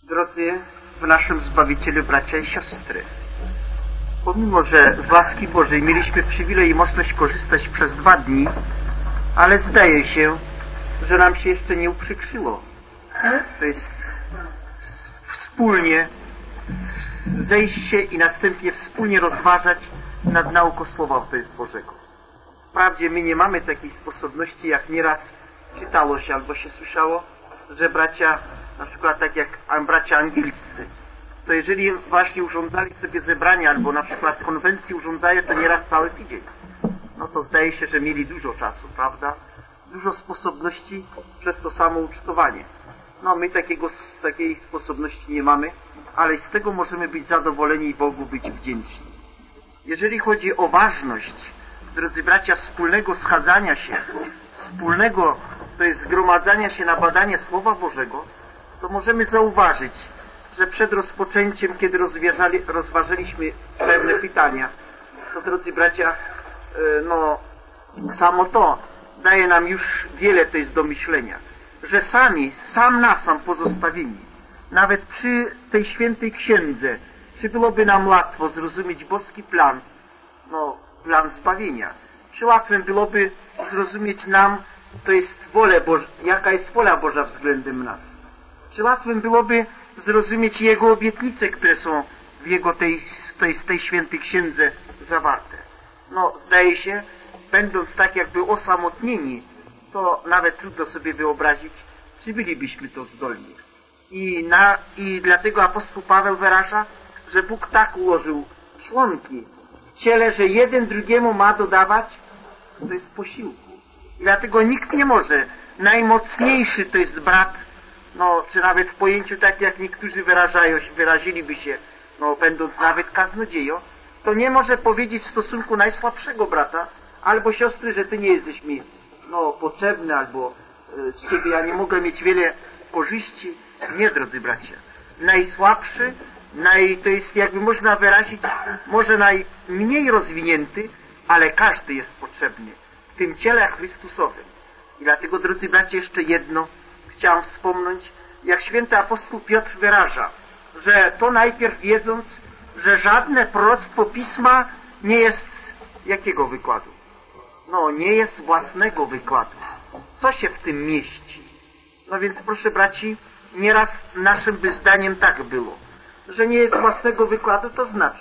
Drodzy w naszym Zbawicielu bracia i siostry, pomimo że z łaski Bożej mieliśmy przywilej i możliwość korzystać przez 2 dni, ale zdaje się, że nam się jeszcze nie uprzykrzyło. To jest wspólnie zejść się i następnie wspólnie rozważać nad nauką Słowa Bożego. Wprawdzie my nie mamy takiej sposobności, jak nieraz czytało się albo się słyszało, że bracia, na przykład tak jak bracia angielscy, to jeżeli właśnie urządzali sobie zebrania albo na przykład konwencji urządzają, to nieraz cały tydzień. No to zdaje się, że mieli dużo czasu, prawda? Dużo sposobności przez to samo ucztowanie. No my takiej sposobności nie mamy, ale z tego możemy być zadowoleni i Bogu być wdzięczni. Jeżeli chodzi o ważność, drodzy bracia, wspólnego schadzania się, wspólnego, to jest zgromadzania się na badanie Słowa Bożego, to możemy zauważyć, że przed rozpoczęciem, kiedy rozważyliśmy pewne pytania, to drodzy bracia, samo to daje nam już wiele to jest do myślenia, że sam na sam pozostawieni, nawet przy tej świętej księdze, czy byłoby nam łatwo zrozumieć boski plan, plan zbawienia, czy łatwym byłoby zrozumieć nam, to jest wolę Boża, jaka jest wola Boża względem nas, czy łatwym byłoby zrozumieć Jego obietnice, które są w Jego tej świętej księdze zawarte. Zdaje się, będąc tak jakby osamotnieni, to nawet trudno sobie wyobrazić, czy bylibyśmy to zdolni. I dlatego apostoł Paweł wyraża, że Bóg tak ułożył członki w ciele, że jeden drugiemu ma dodawać, to jest posiłku. I dlatego nikt nie może, najmocniejszy to jest brat, czy nawet w pojęciu tak jak niektórzy wyraziliby się, będąc nawet kaznodzieją, to nie może powiedzieć w stosunku najsłabszego brata albo siostry, że ty nie jesteś mi potrzebny, albo z ciebie ja nie mogę mieć wiele korzyści. Nie, drodzy bracia. Najsłabszy, to jest jakby można wyrazić, może najmniej rozwinięty, ale każdy jest potrzebny w tym ciele Chrystusowym. I dlatego, drodzy bracia, jeszcze jedno chciałem wspomnieć, jak święty apostoł Piotr wyraża, że to najpierw wiedząc, że żadne proroctwo Pisma nie jest jakiego wykładu? Nie jest własnego wykładu. Co się w tym mieści? Więc proszę braci, nieraz naszym by zdaniem tak było, że nie jest własnego wykładu, to znaczy,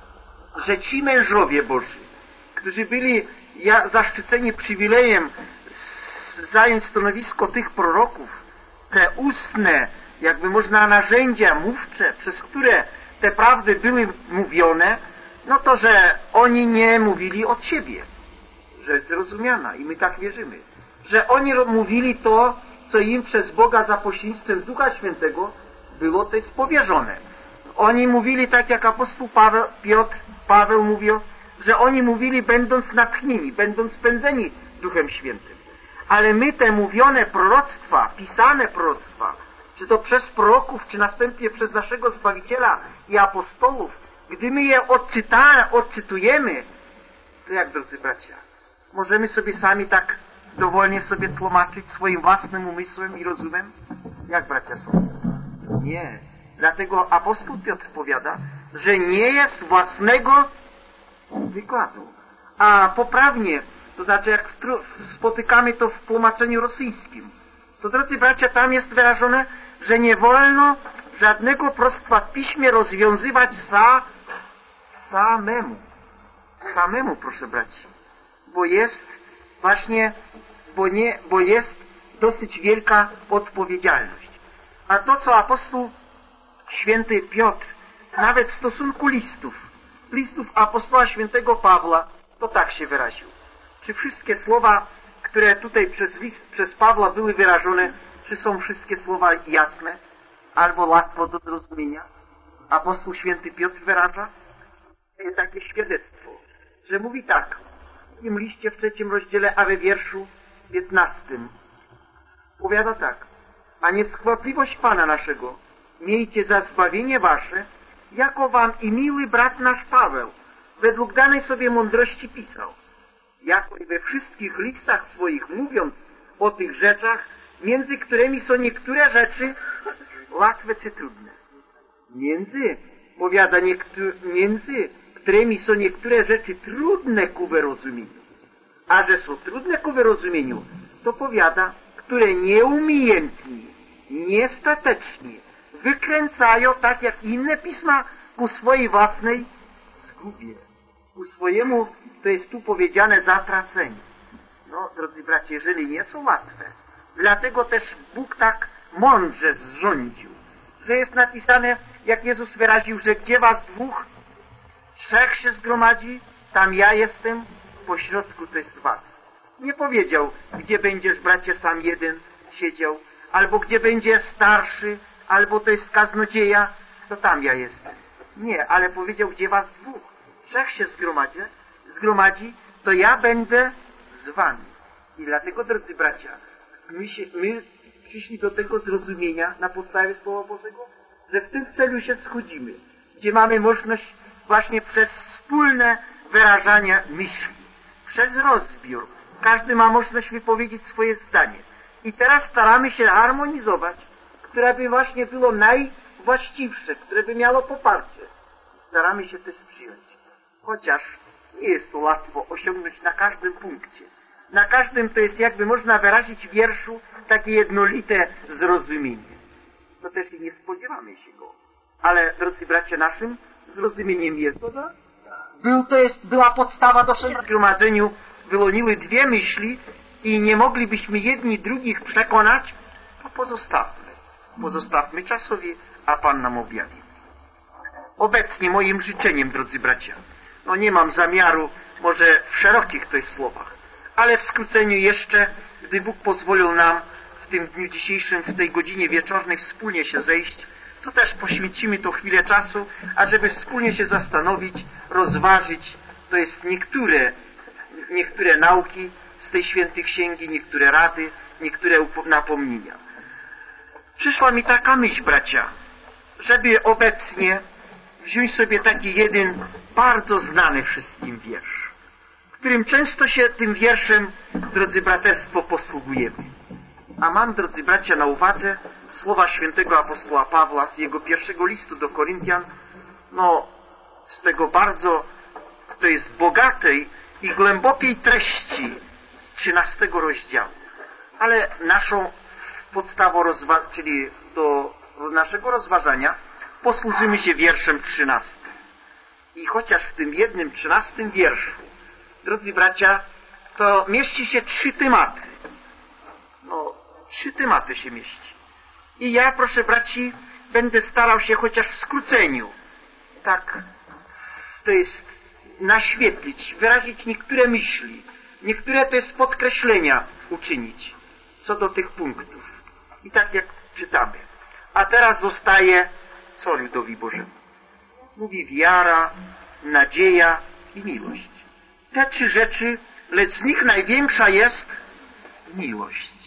że ci mężowie Boży, którzy byli zaszczyceni przywilejem zająć stanowisko tych proroków, te ustne, jakby można narzędzia mówcze, przez które te prawdy były mówione, to że oni nie mówili od siebie. Rzecz zrozumiana i my tak wierzymy. Że oni mówili to, co im przez Boga za pośrednictwem Ducha Świętego było to jest powierzone. Oni mówili tak jak apostoł Paweł mówił, że oni mówili będąc natchnieni, będąc pędzeni Duchem Świętym. Ale my te mówione proroctwa, pisane proroctwa, czy to przez proroków, czy następnie przez naszego Zbawiciela i apostołów, gdy my je odczytujemy, to jak, drodzy bracia, możemy sobie sami tak dowolnie sobie tłumaczyć swoim własnym umysłem i rozumem? Jak bracia sądzą? Nie. Dlatego apostoł Piotr powiada, że nie jest własnego wykładu. A poprawnie, to znaczy jak spotykamy to w tłumaczeniu rosyjskim, to drodzy bracia, tam jest wyrażone, że nie wolno żadnego prostwa w piśmie rozwiązywać samemu, proszę braci. Bo jest dosyć wielka odpowiedzialność. A to, co apostoł święty Piotr, nawet w stosunku listów apostoła świętego Pawła, to tak się wyraził. Czy wszystkie słowa, które tutaj przez Pawła były wyrażone, czy są wszystkie słowa jasne, albo łatwo do zrozumienia? Apostoł święty Piotr wyraża takie świadectwo, że mówi tak, w tym liście w 3 rozdziale, a we wierszu 15 powiada tak: a nieschwapliwość Pana naszego miejcie za zbawienie wasze, jako wam i miły brat nasz Paweł według danej sobie mądrości pisał, jako i we wszystkich listach swoich mówiąc o tych rzeczach, między którymi są niektóre rzeczy łatwe czy trudne? Powiada, między którymi są niektóre rzeczy trudne ku wyrozumieniu. A że są trudne ku wyrozumieniu, to powiada, które nieumiejętni, niestateczni wykręcają, tak jak inne pisma, ku swojej własnej zgubie. Ku swojemu, to jest tu powiedziane, zatraceniu. No, drodzy bracia, jeżeli nie są łatwe, dlatego też Bóg tak mądrze zrządził, że jest napisane, jak Jezus wyraził, że gdzie was dwóch, trzech się zgromadzi, tam ja jestem, pośrodku to jest was. Nie powiedział, gdzie będziesz, bracie, sam jeden siedział, albo gdzie będzie starszy, albo to jest kaznodzieja, to tam ja jestem. Nie, ale powiedział, gdzie was dwóch, trzech się zgromadzi, to ja będę z wami. I dlatego, drodzy bracia, my przyszli do tego zrozumienia na podstawie Słowa Bożego, że w tym celu się schodzimy, gdzie mamy możliwość właśnie przez wspólne wyrażanie myśli, przez rozbiór. Każdy ma możliwość wypowiedzieć swoje zdanie. I teraz staramy się harmonizować, które by właśnie było najwłaściwsze, które by miało poparcie. Staramy się też przyjąć. Chociaż nie jest to łatwo osiągnąć na każdym punkcie. Na każdym to jest, jakby można wyrazić w wierszu, takie jednolite zrozumienie. To też i nie spodziewamy się go. Ale, drodzy bracia, naszym zrozumieniem jest to, była podstawa do zgromadzeniu, wyłoniły dwie myśli i nie moglibyśmy jedni drugich przekonać, to pozostawmy czasowi, a Pan nam objawi. Obecnie moim życzeniem, drodzy bracia, nie mam zamiaru może w szerokich tych słowach, ale w skróceniu jeszcze, gdy Bóg pozwolił nam w tym dniu dzisiejszym, w tej godzinie wieczornej wspólnie się zejść, to też poświęcimy to chwilę czasu, ażeby wspólnie się zastanowić, rozważyć, to jest niektóre nauki z tej świętej księgi, niektóre rady, niektóre napomnienia. Przyszła mi taka myśl, bracia, żeby obecnie wziąć sobie taki jeden bardzo znany wszystkim wiersz, którym często się tym wierszem, drodzy braterstwo, posługujemy. A mam, drodzy bracia, na uwadze słowa świętego apostoła Pawła z jego pierwszego listu do Koryntian, z tego bardzo, to jest bogatej i głębokiej treści z 13 rozdziału. Ale naszą podstawą, czyli do naszego rozważania, posłużymy się wierszem 13. I chociaż w tym jednym 13 wierszu, drodzy bracia, to mieści się 3 tematy. 3 tematy się mieści. I ja, proszę braci, będę starał się chociaż w skróceniu, tak, to jest naświetlić, wyrazić niektóre myśli, niektóre to jest podkreślenia uczynić, co do tych punktów. I tak jak czytamy. A teraz zostaje, co ludowi Bożemu? Mówi wiara, nadzieja i miłość. Te 3 rzeczy, lecz z nich największa jest miłość.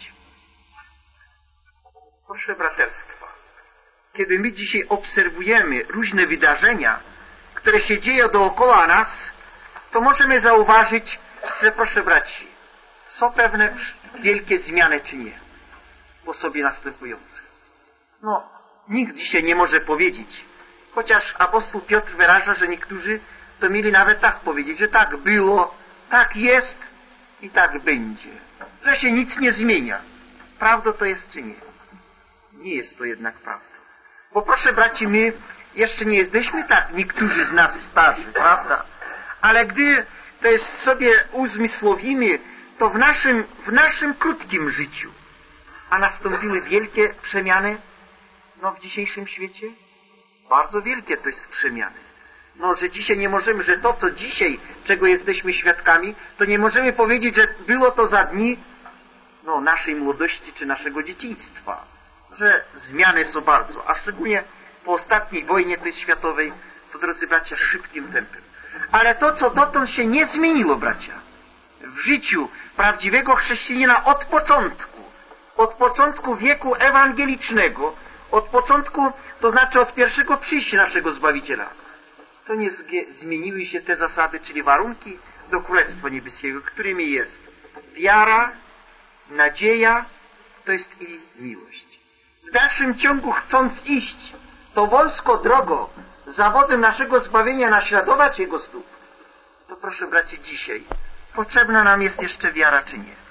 Proszę braterstwa, kiedy my dzisiaj obserwujemy różne wydarzenia, które się dzieją dookoła nas, to możemy zauważyć, że, proszę braci, są pewne wielkie zmiany czy nie po sobie następujące. Nikt dzisiaj nie może powiedzieć, chociaż apostoł Piotr wyraża, że niektórzy to mieli nawet tak powiedzieć, że tak było, tak jest i tak będzie, że się nic nie zmienia. Prawdą to jest czy nie? Nie jest to jednak prawda. Bo proszę braci, my jeszcze nie jesteśmy tak, niektórzy z nas starzy, prawda? Ale gdy to jest sobie uzmysłowimy, to w naszym krótkim życiu, a nastąpiły wielkie przemiany, w dzisiejszym świecie, bardzo wielkie to jest przemiany. Że dzisiaj nie możemy, że to, co dzisiaj, czego jesteśmy świadkami, to nie możemy powiedzieć, że było to za dni, naszej młodości czy naszego dzieciństwa. Że zmiany są bardzo, a szczególnie po ostatniej wojnie tej światowej, to, drodzy bracia, szybkim tempem. Ale to, co dotąd się nie zmieniło, bracia, w życiu prawdziwego chrześcijanina od początku wieku ewangelicznego, od początku, to znaczy od pierwszego przyjścia naszego Zbawiciela, to nie zmieniły się te zasady, czyli warunki do Królestwa Niebieskiego, którymi jest wiara, nadzieja, to jest i miłość. w dalszym ciągu chcąc iść to wąsko drogo, zawodem naszego zbawienia naśladować Jego stóp, to proszę bracie, dzisiaj potrzebna nam jest jeszcze wiara, czy nie?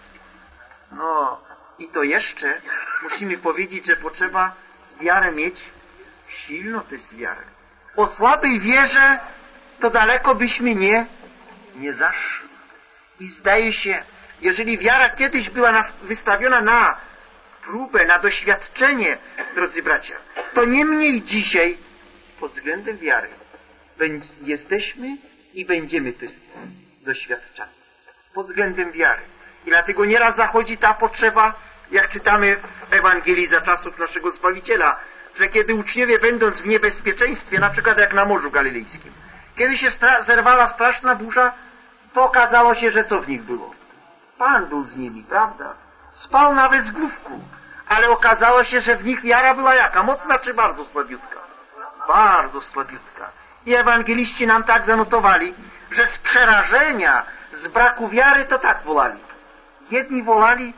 No i to jeszcze musimy powiedzieć, że potrzeba wiarę mieć silną, to jest wiarę. O słabej wierze to daleko byśmy nie zaszli. I zdaje się, jeżeli wiara kiedyś była wystawiona na próbę, na doświadczenie, drodzy bracia, to niemniej dzisiaj pod względem wiary jesteśmy i będziemy to doświadczani. Pod względem wiary. I dlatego nieraz zachodzi ta potrzeba, jak czytamy w Ewangelii za czasów naszego Zbawiciela, że kiedy uczniowie będąc w niebezpieczeństwie, na przykład jak na Morzu Galilejskim, kiedy się zerwała straszna burza, to okazało się, że co w nich było? Pan był z nimi, prawda? Spał nawet z główku, ale okazało się, że w nich wiara była jaka? Mocna czy bardzo słabiutka? Bardzo słabiutka. I ewangeliści nam tak zanotowali, że z przerażenia, z braku wiary to tak wolali. Jedni wolali: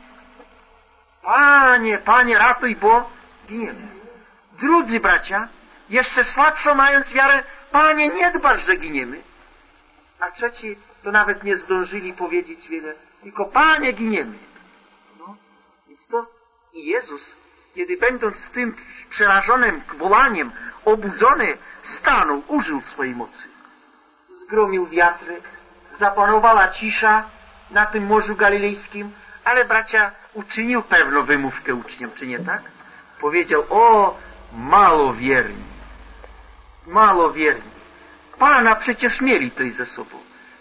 Panie, Panie, ratuj, bo giniemy. Drudzy bracia, jeszcze słabszą mając wiarę: Panie, nie dbasz, że giniemy. A trzeci to nawet nie zdążyli powiedzieć wiele, tylko: Panie, giniemy. No, więc to i Jezus, kiedy będąc tym przerażonym wołaniem obudzony, stanął, użył swojej mocy. Zgromił wiatry, zapanowała cisza na tym Morzu Galilejskim, ale bracia, uczynił pewną wymówkę uczniom, czy nie tak? Powiedział: o, malowierni, malowierni. Pana przecież mieli to i ze sobą.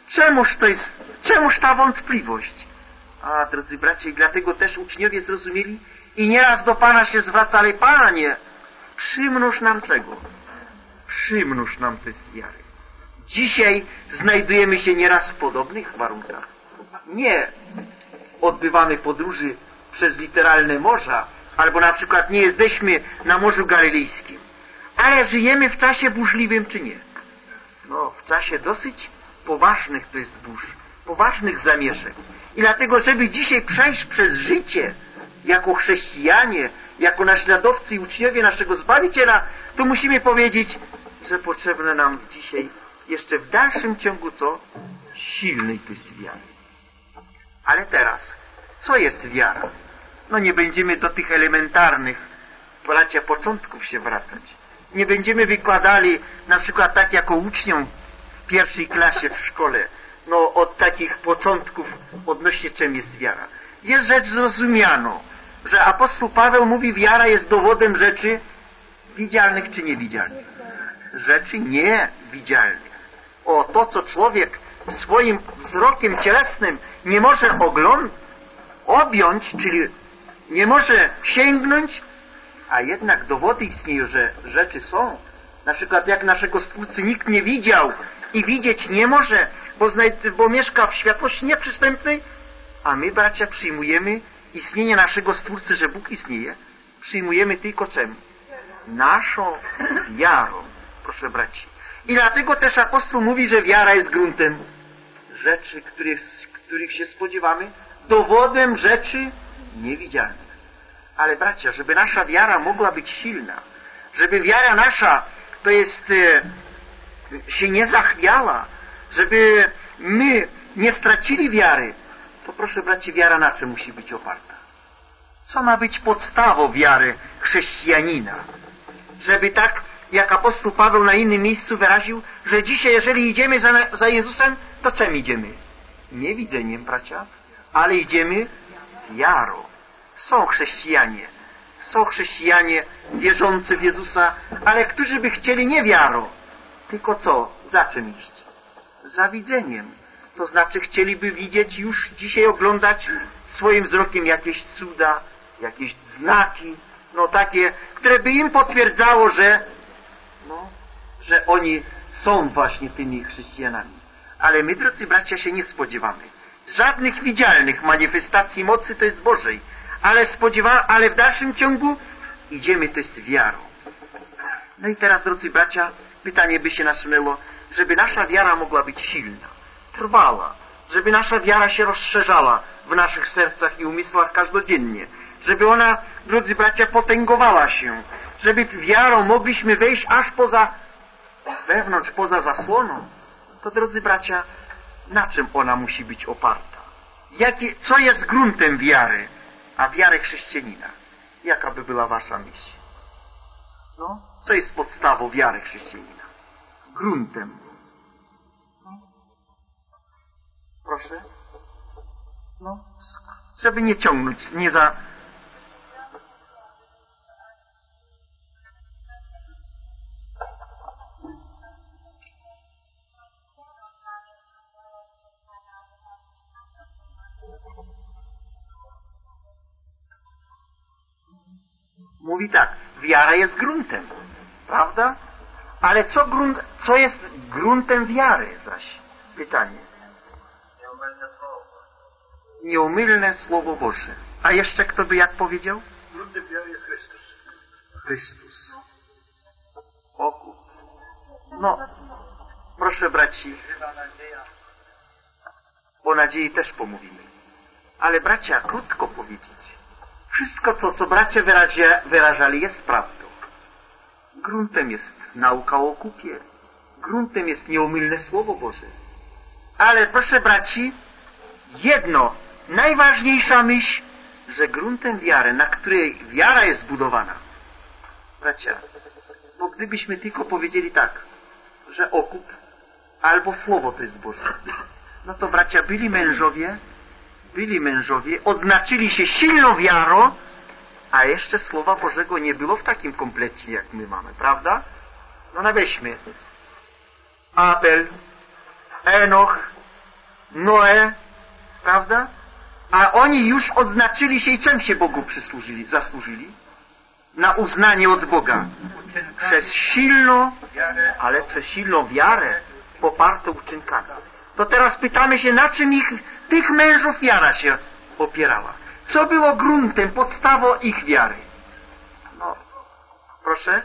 Czemuż ta wątpliwość? A, drodzy bracia, i dlatego też uczniowie zrozumieli i nieraz do Pana się zwracali: Panie, przymnóż nam czego? Przymnóż nam to jest wiary. Dzisiaj znajdujemy się nieraz w podobnych warunkach. Nie odbywamy podróży przez literalne morza, albo na przykład nie jesteśmy na Morzu Galilejskim, ale żyjemy w czasie burzliwym, czy nie? No, w czasie dosyć poważnych to jest burz, poważnych zamieszek. I dlatego, żeby dzisiaj przejść przez życie jako chrześcijanie, jako naśladowcy i uczniowie naszego Zbawiciela, to musimy powiedzieć, że potrzebne nam dzisiaj jeszcze w dalszym ciągu co? Silnej to jest wiary. Ale teraz, co jest wiara? No nie będziemy do tych elementarnych, bracia, początków się wracać. Nie będziemy wykładali, na przykład tak jako uczniom w pierwszej klasie w szkole, no od takich początków odnośnie czym jest wiara. Jest rzecz zrozumiano, że apostoł Paweł mówi: wiara jest dowodem rzeczy widzialnych czy niewidzialnych. Rzeczy niewidzialnych. O, to co człowiek swoim wzrokiem cielesnym nie może objąć, czyli nie może sięgnąć, a jednak dowody istnieją, że rzeczy są. Na przykład jak naszego Stwórcy nikt nie widział i widzieć nie może, bo mieszka w światłości nieprzystępnej, a my, bracia, przyjmujemy istnienie naszego Stwórcy, że Bóg istnieje, przyjmujemy tylko czym? Naszą wiarą, proszę braci. I dlatego też apostoł mówi, że wiara jest gruntem rzeczy, których się spodziewamy, dowodem rzeczy niewidzialnych. Ale bracia, żeby nasza wiara mogła być silna, żeby wiara nasza to jest się nie zachwiała, żeby my nie stracili wiary, to proszę braci, wiara na czym musi być oparta? Co ma być podstawą wiary chrześcijanina? Żeby tak, jak apostoł Paweł na innym miejscu wyraził, że dzisiaj, jeżeli idziemy za Jezusem, to czym idziemy? Nie widzeniem, bracia, ale idziemy wiarą. Są chrześcijanie wierzący w Jezusa, ale którzy by chcieli nie wiarą, tylko co? Za czym iść? Za widzeniem. To znaczy chcieliby widzieć już dzisiaj, oglądać swoim wzrokiem jakieś cuda, jakieś znaki, no takie, które by im potwierdzało, że oni są właśnie tymi chrześcijanami. Ale my, drodzy bracia, się nie spodziewamy żadnych widzialnych manifestacji mocy, to jest Bożej, ale w dalszym ciągu idziemy, to jest wiarą. No i teraz, drodzy bracia, pytanie by się nasunęło, żeby nasza wiara mogła być silna, trwała, żeby nasza wiara się rozszerzała w naszych sercach i umysłach każdodziennie, żeby ona, drodzy bracia, potęgowała się, żeby wiarą mogliśmy wejść aż poza wewnątrz, poza zasłoną, to, drodzy bracia, na czym ona musi być oparta? Co jest gruntem wiary, a wiary chrześcijanina? Jaka by była wasza myśl? No, co jest podstawą wiary chrześcijanina? Gruntem. Proszę? No, żeby nie ciągnąć, nie za... Mówi tak, wiara jest gruntem, prawda? Ale co jest gruntem wiary zaś? Pytanie. Nieomylne Słowo Boże. A jeszcze kto by jak powiedział? Gruntem wiary jest Chrystus. Chrystus. Okup. No, proszę braci, o nadziei też pomówimy. Ale bracia, krótko powiedzieć. Wszystko to, co bracia wyrażali, jest prawdą. Gruntem jest nauka o okupie. Gruntem jest nieomylne Słowo Boże. Ale proszę braci, jedno, najważniejsza myśl, że gruntem wiary, na której wiara jest zbudowana. Bracia, bo gdybyśmy tylko powiedzieli tak, że okup albo Słowo to jest Boże, no to bracia, byli mężowie, odznaczyli się silną wiarą, a jeszcze Słowa Bożego nie było w takim komplecie, jak my mamy, prawda? No weźmy Abel, Enoch, Noe, prawda? A oni już odznaczyli się i czym się Bogu zasłużyli? Na uznanie od Boga. Przez silną wiarę popartą uczynkami. To teraz pytamy się, na czym tych mężów wiara się opierała? Co było gruntem, podstawą ich wiary? No, proszę.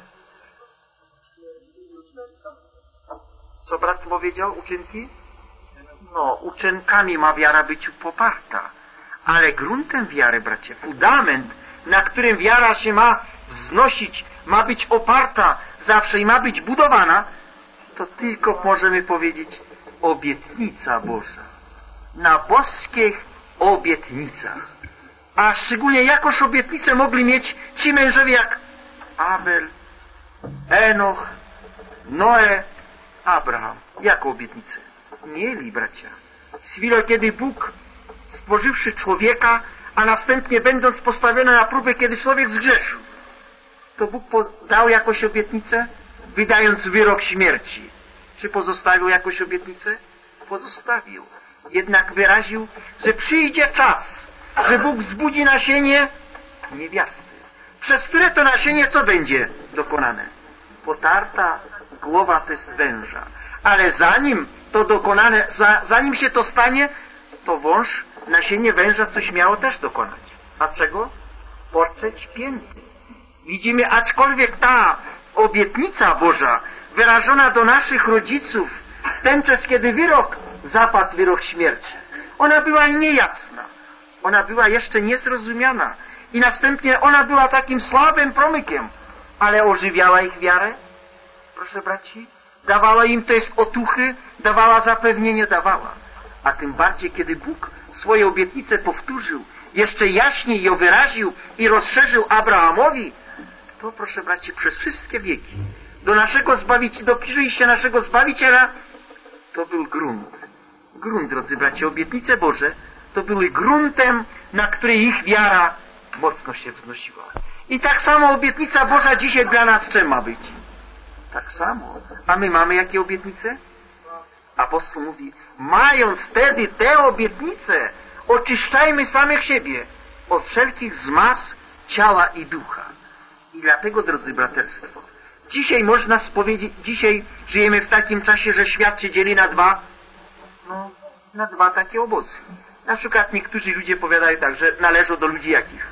Co brat powiedział? Uczynki? No, uczynkami ma wiara być poparta. Ale gruntem wiary, bracie, fundament, na którym wiara się ma wznosić, ma być oparta zawsze i ma być budowana, to tylko możemy powiedzieć obietnica Boża. Na boskich obietnicach. A szczególnie jakoż obietnicę mogli mieć ci mężowie jak Abel, Enoch, Noe, Abraham. Jaką obietnicę? Mieli, bracia. Z chwilą, kiedy Bóg, stworzywszy człowieka, a następnie będąc postawiony na próbę, kiedy człowiek zgrzeszył, to Bóg dał jakąś obietnicę, wydając wyrok śmierci. Czy pozostawił jakąś obietnicę? Pozostawił. Jednak wyraził, że przyjdzie czas, że Bóg wzbudzi nasienie niewiasty, przez które to nasienie co będzie dokonane? Potarta głowa to jest węża. Ale zanim się to stanie, to wąż, nasienie węża coś miało też dokonać. A czego? Poczeć pięty. Widzimy, aczkolwiek ta obietnica Boża wyrażona do naszych rodziców w ten czas, kiedy zapadł wyrok śmierci, ona była niejasna. Ona była jeszcze niezrozumiana. I następnie ona była takim słabym promykiem. Ale ożywiała ich wiarę? Proszę braci, dawała im to jest otuchy, dawała zapewnienie, dawała. A tym bardziej, kiedy Bóg swoje obietnice powtórzył, jeszcze jaśniej ją wyraził i rozszerzył Abrahamowi, to, proszę braci, przez wszystkie wieki do przyjścia naszego Zbawiciela to był grunt. Grunt, drodzy bracia, obietnice Boże to były gruntem, na który ich wiara mocno się wznosiła. I tak samo obietnica Boża dzisiaj dla nas czym ma być? Tak samo. A my mamy jakie obietnice? Apostoł mówi, mając wtedy te obietnice, oczyszczajmy samych siebie od wszelkich zmaz ciała i ducha. I dlatego, drodzy braterstwo, dzisiaj żyjemy w takim czasie, że świat się dzieli na dwa takie obozy. Na przykład niektórzy ludzie powiadają tak, że należą do ludzi jakich?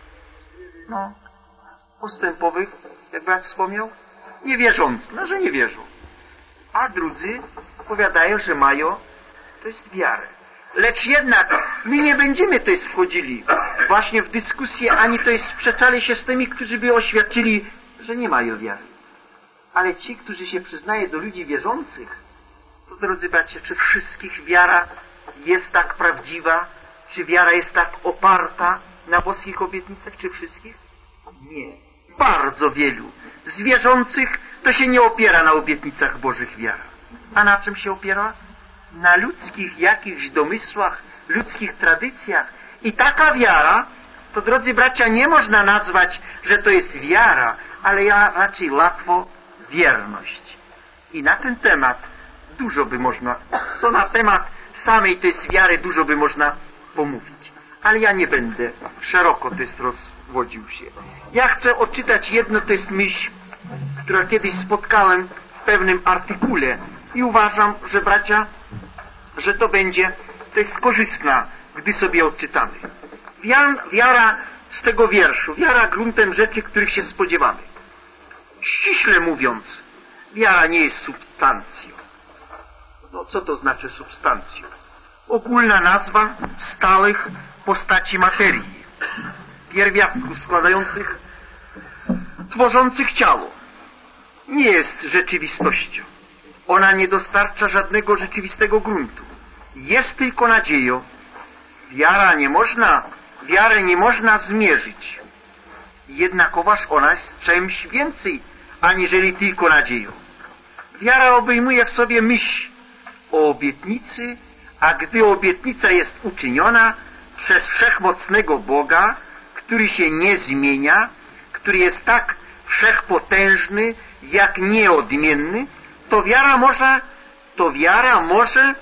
Postępowych, jak brat wspomniał, niewierzących, że nie wierzą. A drudzy powiadają, że mają, to jest wiarę. Lecz jednak my nie będziemy to jest wchodzili właśnie w dyskusję, ani to jest sprzeczali się z tymi, którzy by oświadczyli, że nie mają wiary. Ale ci, którzy się przyznają do ludzi wierzących, to drodzy bracia, czy wszystkich wiara jest tak prawdziwa, czy wiara jest tak oparta na boskich obietnicach, czy wszystkich? Nie. Bardzo wielu z wierzących to się nie opiera na obietnicach Bożych wiara. A na czym się opiera? Na ludzkich jakichś domysłach, ludzkich tradycjach. I taka wiara, to drodzy bracia, nie można nazwać, że to jest wiara, ale raczej łatwo wierność. I na ten temat dużo by można, co na temat samej tej wiary dużo by można pomówić. Ale ja nie będę szeroko to jest rozwodził się. Ja chcę odczytać jedno, to jest myśl, którą kiedyś spotkałem w pewnym artykule i uważam, że bracia, że to będzie, to jest korzystna, gdy sobie odczytamy. Wiara z tego wierszu, wiara gruntem rzeczy, których się spodziewamy. Ściśle mówiąc, wiara nie jest substancją. No co to znaczy substancją? Ogólna nazwa stałych postaci materii, pierwiastków składających, tworzących ciało. Nie jest rzeczywistością. Ona nie dostarcza żadnego rzeczywistego gruntu. Jest tylko nadzieją. Wiarę nie można zmierzyć. Jednakowoż ona jest czymś więcej, aniżeli tylko nadzieją. Wiara obejmuje w sobie myśl o obietnicy, a gdy obietnica jest uczyniona przez wszechmocnego Boga, który się nie zmienia, który jest tak wszechpotężny, jak nieodmienny, to wiara może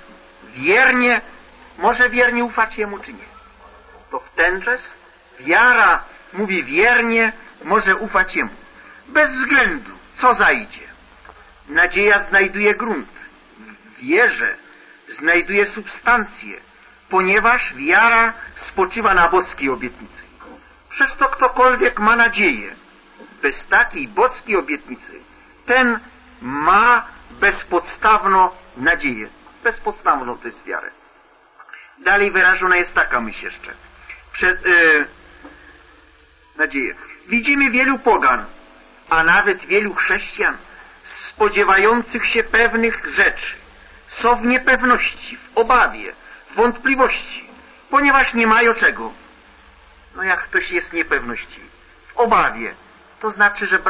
wiernie ufać Jemu czy nie. To wtenczas wiara mówi wiernie, może ufać Jemu. Bez względu, co zajdzie. Nadzieja znajduje grunt. W wierze znajduje substancję, ponieważ wiara spoczywa na boskiej obietnicy. Przez to ktokolwiek ma nadzieję, bez takiej boskiej obietnicy, ten ma bezpodstawną nadzieję. Bezpodstawną to jest wiarę. Dalej wyrażona jest taka myśl jeszcze. Nadzieję. Widzimy wielu pogan, a nawet wielu chrześcijan spodziewających się pewnych rzeczy. Są w niepewności, w obawie, w wątpliwości, ponieważ nie mają czego. No jak ktoś jest w niepewności, w obawie, to znaczy, że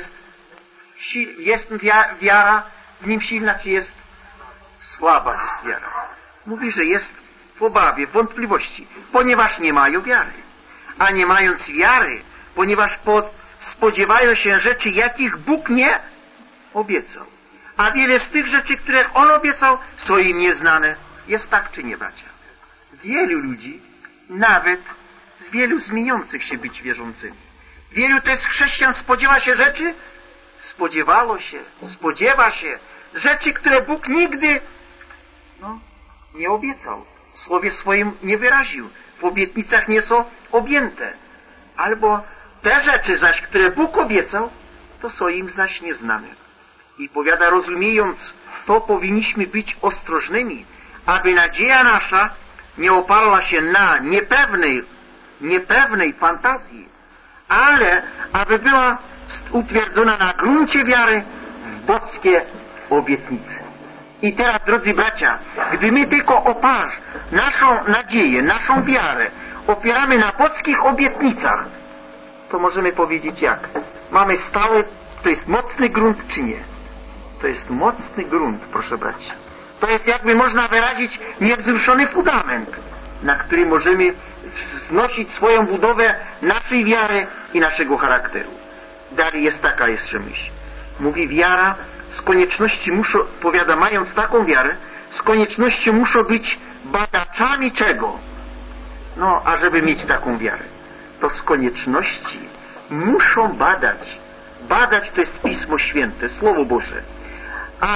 jest wiara w nim silna, czy jest słaba jest wiara. Mówi, że jest w obawie, w wątpliwości, ponieważ nie mają wiary. A nie mając wiary, ponieważ spodziewają się rzeczy, jakich Bóg nie obiecał. A wiele z tych rzeczy, które On obiecał, są im nieznane. Jest tak czy nie, bracia? Wielu ludzi, nawet wielu zmieniających się być wierzącymi. Wielu też chrześcijan spodziewa się rzeczy, spodziewa się rzeczy, które Bóg nigdy nie obiecał. W słowie swoim nie wyraził. W obietnicach nie są objęte. Albo te rzeczy zaś, które Bóg obiecał, to są im zaś nieznane. I powiada, rozumiejąc to, powinniśmy być ostrożnymi, aby nadzieja nasza nie oparła się na niepewnej fantazji, ale aby była utwierdzona na gruncie wiary w boskie obietnice. I teraz, drodzy bracia, gdy my tylko naszą nadzieję, naszą wiarę opieramy na boskich obietnicach, to możemy powiedzieć jak? Mamy stały, to jest mocny grunt czy nie? To jest mocny grunt, proszę bracia. To jest, jakby można wyrazić, niewzruszony fundament, na który możemy znosić swoją budowę naszej wiary i naszego charakteru. Dalej jest taka jeszcze myśl. Mówi, wiara z konieczności powiada, mając taką wiarę, z konieczności muszą być badaczami czego? No, a żeby mieć taką wiarę, to z konieczności muszą badać. Badać to jest Pismo Święte, Słowo Boże. A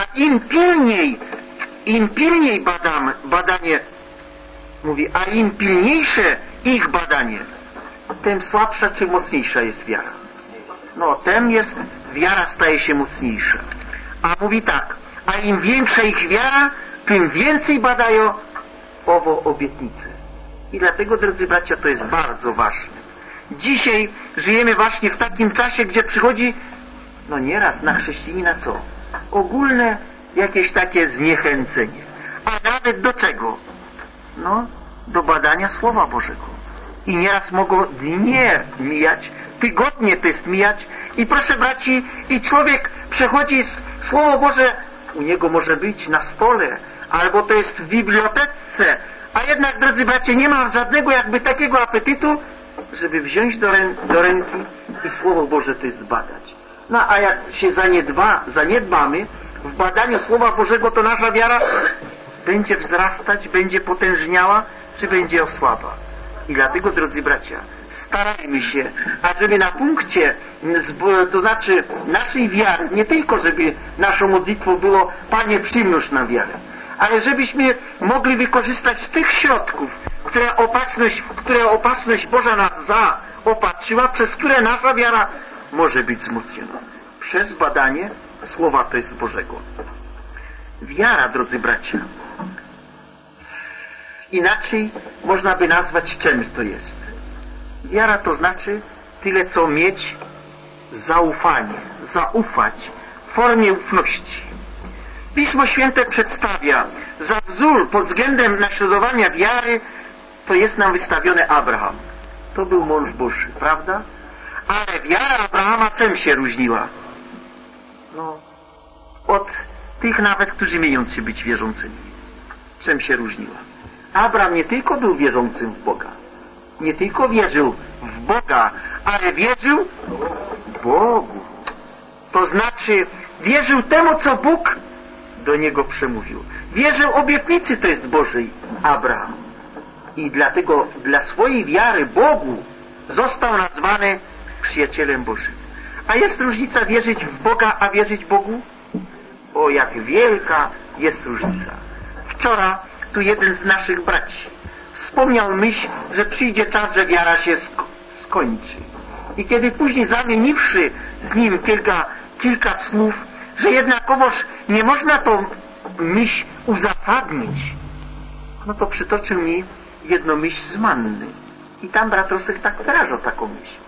im pilniej badanie, mówi, a im pilniejsze ich badanie, tym słabsza czy mocniejsza jest wiara. No, tem jest, wiara staje się mocniejsza. A mówi tak, a im większa ich wiara, tym więcej badają owo obietnicę. I dlatego, drodzy bracia, to jest bardzo ważne. Dzisiaj żyjemy właśnie w takim czasie, gdzie przychodzi, no nieraz na chrześcijanina co? Ogólne jakieś takie zniechęcenie. A nawet do czego? No, do badania Słowa Bożego. I nieraz mogą dnie mijać, tygodnie to jest mijać i proszę braci, i człowiek przechodzi Słowo Boże, u niego może być na stole, albo to jest w bibliotece, a jednak, drodzy bracia, nie ma żadnego jakby takiego apetytu, żeby wziąć do ręki i Słowo Boże to jest badać. No a jak się zaniedbamy w badaniu Słowa Bożego, to nasza wiara będzie wzrastać, będzie potężniała, czy będzie osłaba. I dlatego, drodzy bracia, starajmy się, ażeby na punkcie, to znaczy naszej wiary, nie tylko żeby naszą modlitwą było Panie, przymnóż nam wiarę, ale żebyśmy mogli wykorzystać tych środków, które opatrzność Boża nas zaopatrzyła, przez które nasza wiara może być wzmocniona. Przez badanie Słowa to jest Bożego. Wiara, drodzy bracia, inaczej można by nazwać, czym to jest. Wiara to znaczy tyle, co mieć zaufanie, zaufać w formie ufności. Pismo Święte przedstawia za wzór pod względem naśladowania wiary, to jest nam wystawiony Abraham. To był mąż Boży, prawda? Ale wiara Abrahama czym się różniła? No, od tych nawet, którzy mienią się być wierzącymi. Czym się różniła? Abraham nie tylko był wierzącym w Boga, nie tylko wierzył w Boga, ale wierzył Bogu. To znaczy wierzył temu, co Bóg do niego przemówił. Wierzył obietnicy, to jest Bożej Abraham. I dlatego dla swojej wiary Bogu został nazwany przyjacielem Bożym. A jest różnica wierzyć w Boga, a wierzyć Bogu? O, jak wielka jest różnica. Wczoraj tu jeden z naszych braci wspomniał myśl, że przyjdzie czas, że wiara się skończy. I kiedy później zamieniwszy z nim kilka słów, że jednakowoż nie można tą myśl uzasadnić, no to przytoczył mi jedną myśl z Manny. I tam brat Rosek tak wyrażał taką myśl,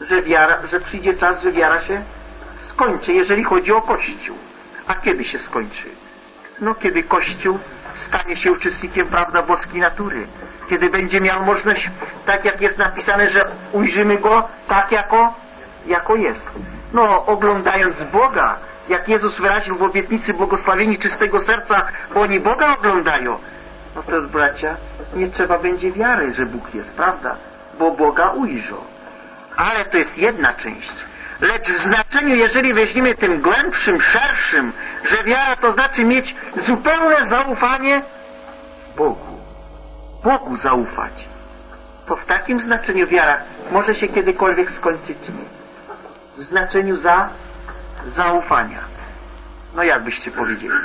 że przyjdzie czas, że wiara się skończy, jeżeli chodzi o Kościół. A kiedy się skończy? No kiedy Kościół stanie się uczestnikiem, prawda, boskiej natury. Kiedy będzie miał możliwość, tak jak jest napisane, że ujrzymy Go tak, jako jest. No, oglądając Boga, jak Jezus wyraził w obietnicy błogosławieni czystego serca, bo oni Boga oglądają. No to, bracia, nie trzeba będzie wiary, że Bóg jest, prawda? Bo Boga ujrzą. Ale to jest jedna część. Lecz w znaczeniu, jeżeli weźmiemy tym głębszym, szerszym, że wiara to znaczy mieć zupełne zaufanie Bogu. Bogu zaufać. To w takim znaczeniu wiara może się kiedykolwiek skończyć, nie? W znaczeniu zaufania. No jakbyście powiedzieli.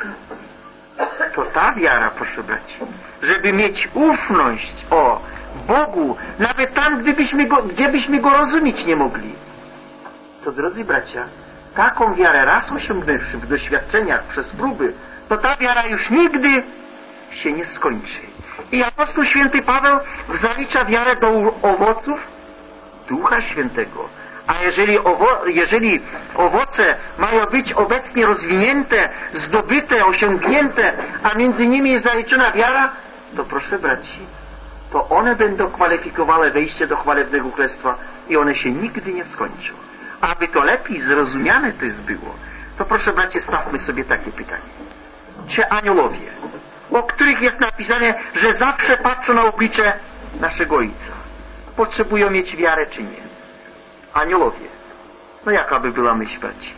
To ta wiara, proszę braci, żeby mieć ufność o Bogu, nawet tam, gdzie byśmy Go rozumieć nie mogli. To, drodzy bracia, taką wiarę raz osiągnęwszy w doświadczeniach przez próby, to ta wiara już nigdy się nie skończy. I apostoł święty Paweł zalicza wiarę do owoców Ducha Świętego. A jeżeli owoce mają być obecnie rozwinięte, zdobyte, osiągnięte, a między nimi jest zaliczona wiara, to proszę braci, to one będą kwalifikowały wejście do chwalebnego królestwa i one się nigdy nie skończą. Aby to lepiej zrozumiane to jest było, to proszę bracie, stawmy sobie takie pytanie. Czy aniołowie, o których jest napisane, że zawsze patrzą na oblicze naszego Ojca, potrzebują mieć wiarę czy nie? Aniołowie. No jaka by była myśl, braci?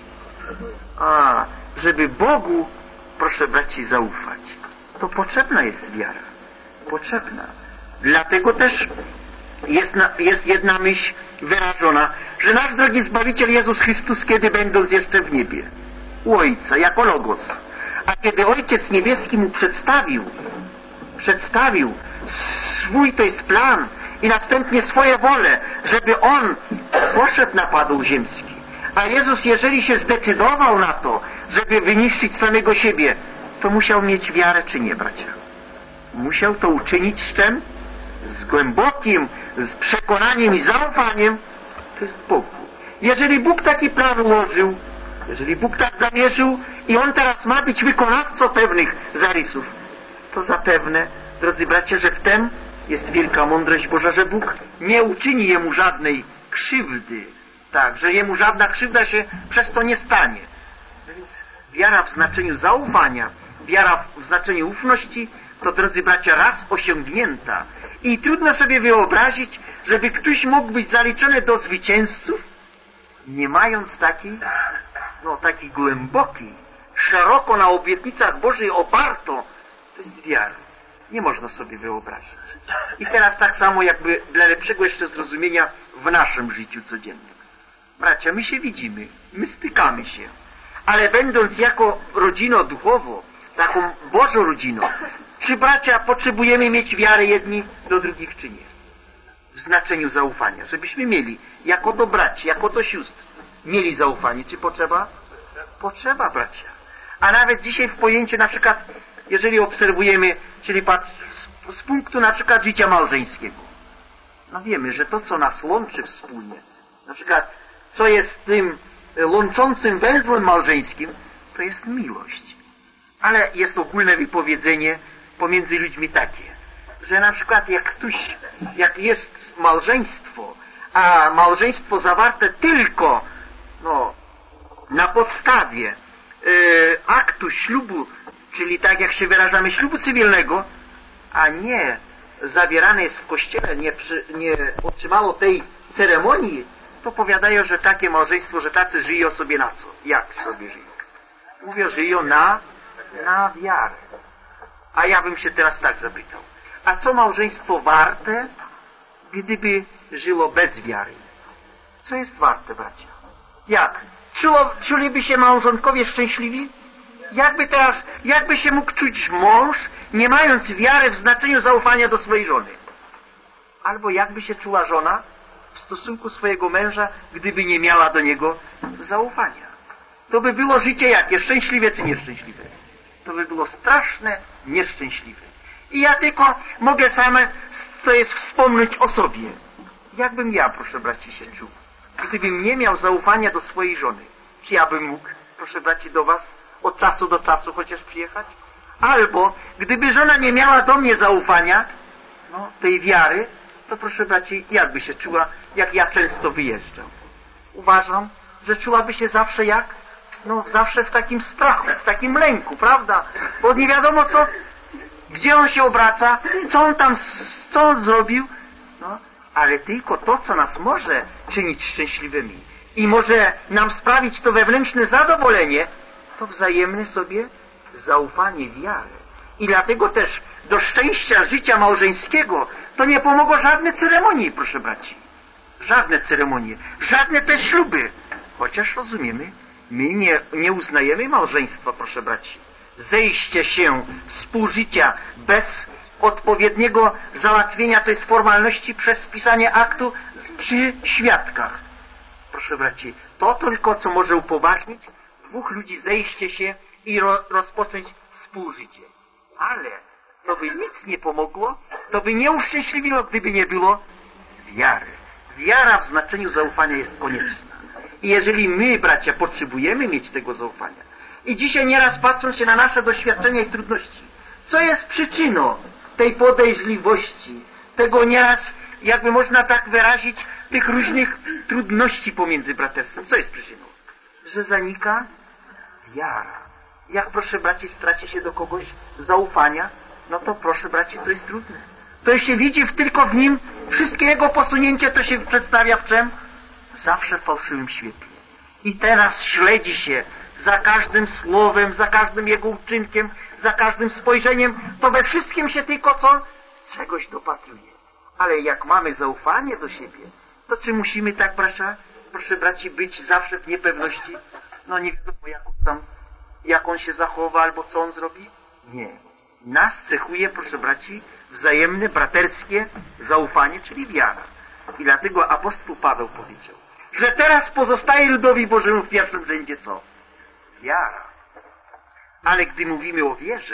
Żeby Bogu, proszę braci, zaufać, to potrzebna jest wiara. Potrzebna. Dlatego też jest jedna myśl wyrażona, że nasz drogi Zbawiciel Jezus Chrystus, kiedy będąc jeszcze w niebie, u Ojca, jako Logos, a kiedy Ojciec Niebieski mu przedstawił swój, to jest plan, i następnie swoje wolę, żeby On poszedł na padł ziemski. A Jezus, jeżeli się zdecydował na to, żeby wyniszczyć samego siebie, to musiał mieć wiarę czy nie, bracia? musiał to uczynić z czym? Z głębokim, z przekonaniem i zaufaniem. To jest Bogu. Jeżeli Bóg taki plan ułożył, jeżeli Bóg tak zamierzył i On teraz ma być wykonawcą pewnych zarysów, to zapewne, drodzy bracia, że w tym jest wielka mądrość Boża, że Bóg nie uczyni jemu żadnej krzywdy, tak, że jemu żadna krzywda się przez to nie stanie. Więc wiara w znaczeniu zaufania, wiara w znaczeniu ufności, to, drodzy bracia, raz osiągnięta. I trudno sobie wyobrazić, żeby ktoś mógł być zaliczony do zwycięzców, nie mając takiej głębokiej, szeroko na obietnicach Bożych oparto, to jest wiara. Nie można sobie wyobrazić. I teraz tak samo jakby dla lepszego jeszcze zrozumienia w naszym życiu codziennym. Bracia, my się widzimy, my stykamy się, ale będąc jako rodziną duchowo, taką Bożą rodziną, czy bracia potrzebujemy mieć wiarę jedni do drugich, czy nie? W znaczeniu zaufania, żebyśmy mieli, jako do braci, jako do sióstr, mieli zaufanie. Czy potrzeba? Potrzeba, bracia. A nawet dzisiaj w pojęciu na przykład, jeżeli obserwujemy, czyli z punktu na przykład życia małżeńskiego, no wiemy, że to, co nas łączy wspólnie, na przykład, co jest tym łączącym węzłem małżeńskim, to jest miłość. Ale jest ogólne wypowiedzenie pomiędzy ludźmi takie, że na przykład jak jest małżeństwo, a małżeństwo zawarte tylko na podstawie aktu ślubu, czyli tak jak się wyrażamy, ślubu cywilnego, a nie zawierane jest w kościele, nie otrzymało tej ceremonii, to powiadają, że takie małżeństwo, że tacy żyją sobie na co? Jak sobie żyją? Mówią, żyją na wiarę. A ja bym się teraz tak zapytał. A co małżeństwo warte, gdyby żyło bez wiary? Co jest warte, bracia? Jak? Czuliby się małżonkowie szczęśliwi? Jakby się mógł czuć mąż, nie mając wiary w znaczeniu zaufania do swojej żony? Albo jakby się czuła żona w stosunku swojego męża, gdyby nie miała do niego zaufania? To by było życie jakie? Szczęśliwe czy nieszczęśliwe? To by było straszne, nieszczęśliwe. I ja tylko mogę same, co jest, wspomnieć o sobie. Jakbym ja, proszę braci, się czuł, gdybym nie miał zaufania do swojej żony? Czy ja bym mógł, proszę braci, do was od czasu do czasu chociaż przyjechać? Albo gdyby żona nie miała do mnie zaufania, tej wiary, to proszę braci, jakby się czuła, jak ja często wyjeżdżam? Uważam, że czułaby się zawsze jak? Zawsze w takim strachu, w takim lęku, prawda? Bo nie wiadomo gdzie on się obraca, co on zrobił. Ale tylko to, co nas może czynić szczęśliwymi i może nam sprawić to wewnętrzne zadowolenie, to wzajemne sobie zaufanie, wiarę. I dlatego też do szczęścia życia małżeńskiego to nie pomogło żadne ceremonie, proszę braci. Żadne ceremonie, żadne te śluby. Chociaż rozumiemy, my nie uznajemy małżeństwa, proszę braci. Zejście się współżycia bez odpowiedniego załatwienia tej formalności przez spisanie aktu przy świadkach. Proszę braci, to tylko co może upoważnić dwóch ludzi zejście się i rozpocząć współżycie. Ale to by nic nie pomogło, to by nie uszczęśliwiło, gdyby nie było wiary. Wiara w znaczeniu zaufania jest konieczna. I jeżeli my, bracia, potrzebujemy mieć tego zaufania i dzisiaj nieraz patrzą się na nasze doświadczenia i trudności, co jest przyczyną tej podejrzliwości, tego nieraz, jakby można tak wyrazić, tych różnych trudności pomiędzy braterstwem? Co jest przyczyną? Że zanika wiara. Jak, proszę braci, straci się do kogoś zaufania, to proszę braci, to jest trudne. To się widzi tylko w nim, wszystkie jego posunięcie to się przedstawia w czym? Zawsze w fałszywym świetle. I teraz śledzi się za każdym słowem, za każdym jego uczynkiem, za każdym spojrzeniem, to we wszystkim się tylko czegoś dopatruje. Ale jak mamy zaufanie do siebie, to czy musimy tak, proszę braci, być zawsze w niepewności? Nie wiadomo, jak on się zachowa, albo co on zrobi? Nie. Nas cechuje, proszę braci, wzajemne, braterskie zaufanie, czyli wiara. I dlatego apostoł Paweł powiedział, że teraz pozostaje ludowi Bożemu w pierwszym rzędzie co? Wiara. Ale gdy mówimy o wierze,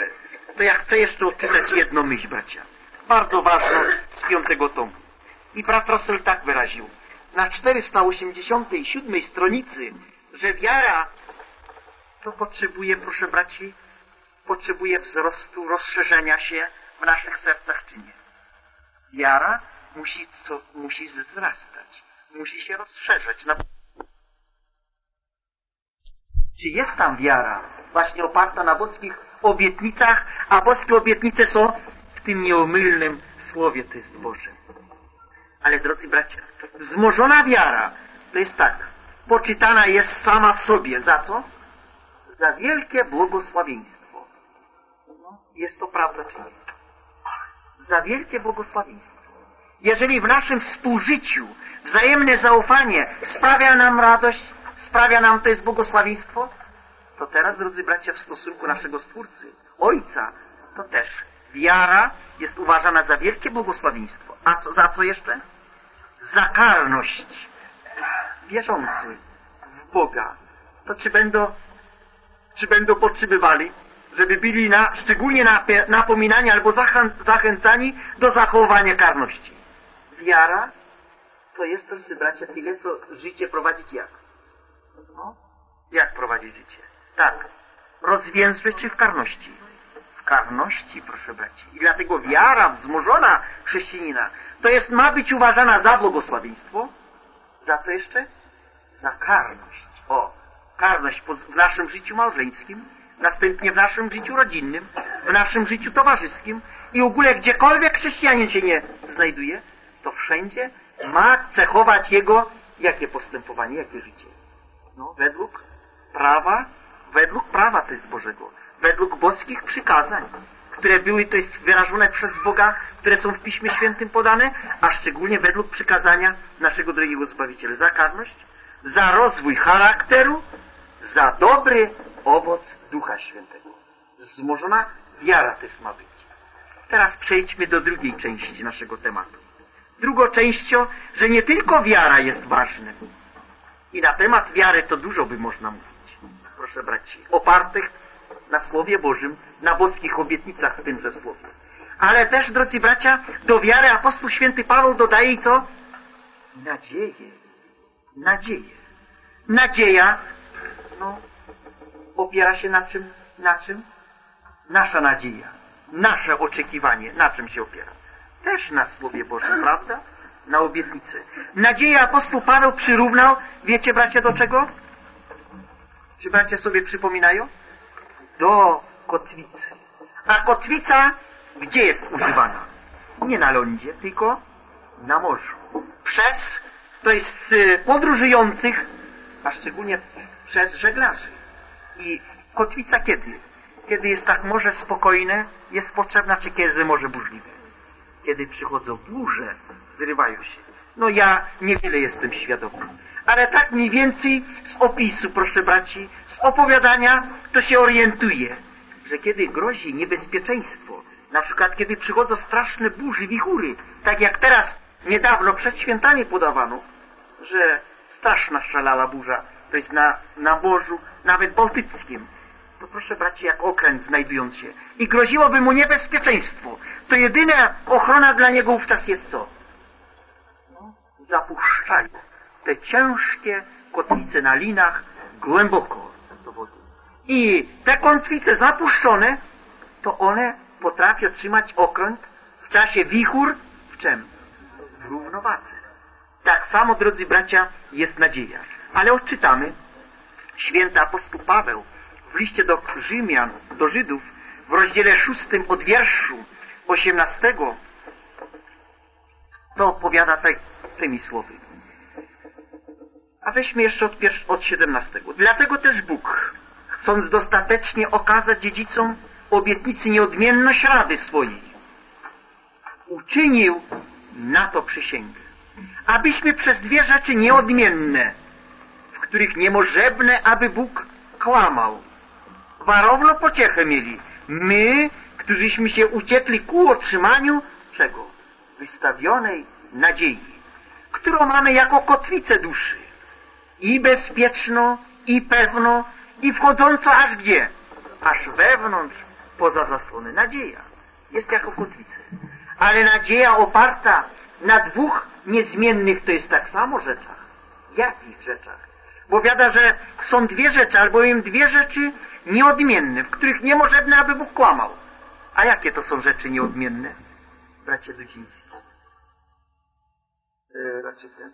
to ja chcę jeszcze odczytać jedną myśl, bracia. Bardzo ważną z 5 tomu. I brat Russell tak wyraził. Na 487 stronicy, że wiara to potrzebuje, proszę braci, potrzebuje wzrostu, rozszerzenia się w naszych sercach, czy nie? Wiara musi wzrastać, musi się rozszerzać. Czy jest tam wiara właśnie oparta na boskich obietnicach, a boskie obietnice są w tym nieomylnym słowie, to jest Boże. Ale drodzy bracia, wzmożona wiara to jest tak, poczytana jest sama w sobie. Za co? Za wielkie błogosławieństwo. Jest to prawda, czy nie? Za wielkie błogosławieństwo. Jeżeli w naszym współżyciu wzajemne zaufanie sprawia nam radość, sprawia nam to jest błogosławieństwo, to teraz, drodzy bracia, w stosunku naszego Stwórcy, Ojca, to też wiara jest uważana za wielkie błogosławieństwo. A za co jeszcze? Za karność. Wierzący w Boga, to czy będą potrzebowali, żeby byli szczególnie napominani albo zachęcani do zachowania karności. Wiara to jest, drodzy bracia, tyle, co życie prowadzić jak? No, jak prowadzić życie? Tak, rozwięzłe czy w karności? W karności, proszę braci. I dlatego wiara wzmożona chrześcijanina ma być uważana za błogosławieństwo. Za co jeszcze? Za karność. Karność w naszym życiu małżeńskim, następnie w naszym życiu rodzinnym, w naszym życiu towarzyskim i w ogóle gdziekolwiek chrześcijanin się nie znajduje, to wszędzie ma cechować jego jakie postępowanie, jakie życie? No, według prawa to jest Bożego, według boskich przykazań, które były, to jest wyrażone przez Boga, które są w Piśmie Świętym podane, a szczególnie według przykazania naszego drogiego Zbawiciela. Za karność, za rozwój charakteru, za dobry owoc Ducha Świętego. Wzmożona wiara też ma być. Teraz przejdźmy do drugiej części naszego tematu. Drugą częścią, że nie tylko wiara jest ważna. I na temat wiary to dużo by można mówić. Proszę braci, opartych na Słowie Bożym, na boskich obietnicach w tymże Słowie. Ale też, drodzy bracia, do wiary apostoł święty Paweł dodaje co? Nadzieję. Nadzieja, opiera się na czym? Nasza nadzieja, nasze oczekiwanie, na czym się opiera? Też na Słowie Bożym, prawda? Na obietnicy. Nadzieję apostoł Paweł przyrównał, wiecie bracia do czego? Czy bracia sobie przypominają? Do kotwicy. A kotwica gdzie jest używana? Nie na lądzie, tylko na morzu. To jest podróżujących, a szczególnie przez żeglarzy. I kotwica kiedy? Kiedy jest tak morze spokojne, jest potrzebna, czy kiedy morze burzliwe? Kiedy przychodzą burze, zrywają się. No ja niewiele jestem świadomy. Ale tak mniej więcej z opisu, proszę braci, z opowiadania, to się orientuje, że kiedy grozi niebezpieczeństwo, na przykład kiedy przychodzą straszne burze, wichury, tak jak teraz niedawno przed świętami podawano, że straszna szalała burza, to jest na morzu, nawet bałtyckim. To proszę braci, jak okręt znajdując się i groziłoby mu niebezpieczeństwo, to jedyna ochrona dla niego wówczas jest co? Zapuszczają te ciężkie kotwice na linach głęboko do wody. I te kotwice zapuszczone, to one potrafią trzymać okręt w czasie wichur w czym? W równowadze. Tak samo, drodzy bracia, jest nadzieja. Ale odczytamy, święty apostoł Paweł w liście do Rzymian, do Żydów, w rozdziale 6 od wierszu 18, to opowiada tymi słowy. A weźmy jeszcze od 17. Dlatego też Bóg, chcąc dostatecznie okazać dziedzicom obietnicy nieodmienność rady swojej, uczynił na to przysięgę, abyśmy przez dwie rzeczy nieodmienne, w których niemożebne, aby Bóg kłamał, warowną pociechę mieli. My, którzyśmy się uciekli ku otrzymaniu czego? Wystawionej nadziei, którą mamy jako kotwicę duszy. I bezpieczną, i pewną, i wchodzącą aż gdzie? Aż wewnątrz poza zasłony. Nadzieja jest jako kotwice. Ale nadzieja oparta na dwóch niezmiennych to jest tak samo rzeczach. Jakich rzeczach? Bo wiada, że są dwie rzeczy, albowiem dwie rzeczy nieodmienne, w których nie możemy, aby Bóg kłamał. A jakie to są rzeczy nieodmienne? Bracie Dudzińscy. Raczej ten.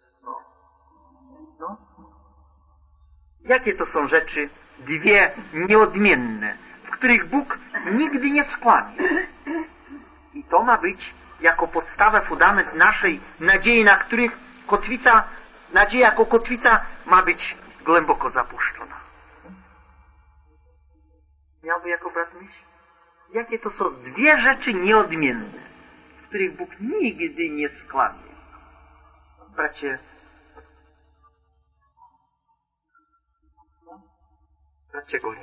No. Jakie to są rzeczy dwie nieodmienne, w których Bóg nigdy nie skłamie? I to ma być jako podstawa, fundament naszej nadziei, na których kotwica, nadzieja jako kotwica ma być głęboko zapuszczona. Miałby jako brat myśl? Jakie to są dwie rzeczy nieodmienne, w których Bóg nigdy nie skłamie? Bracie Golia.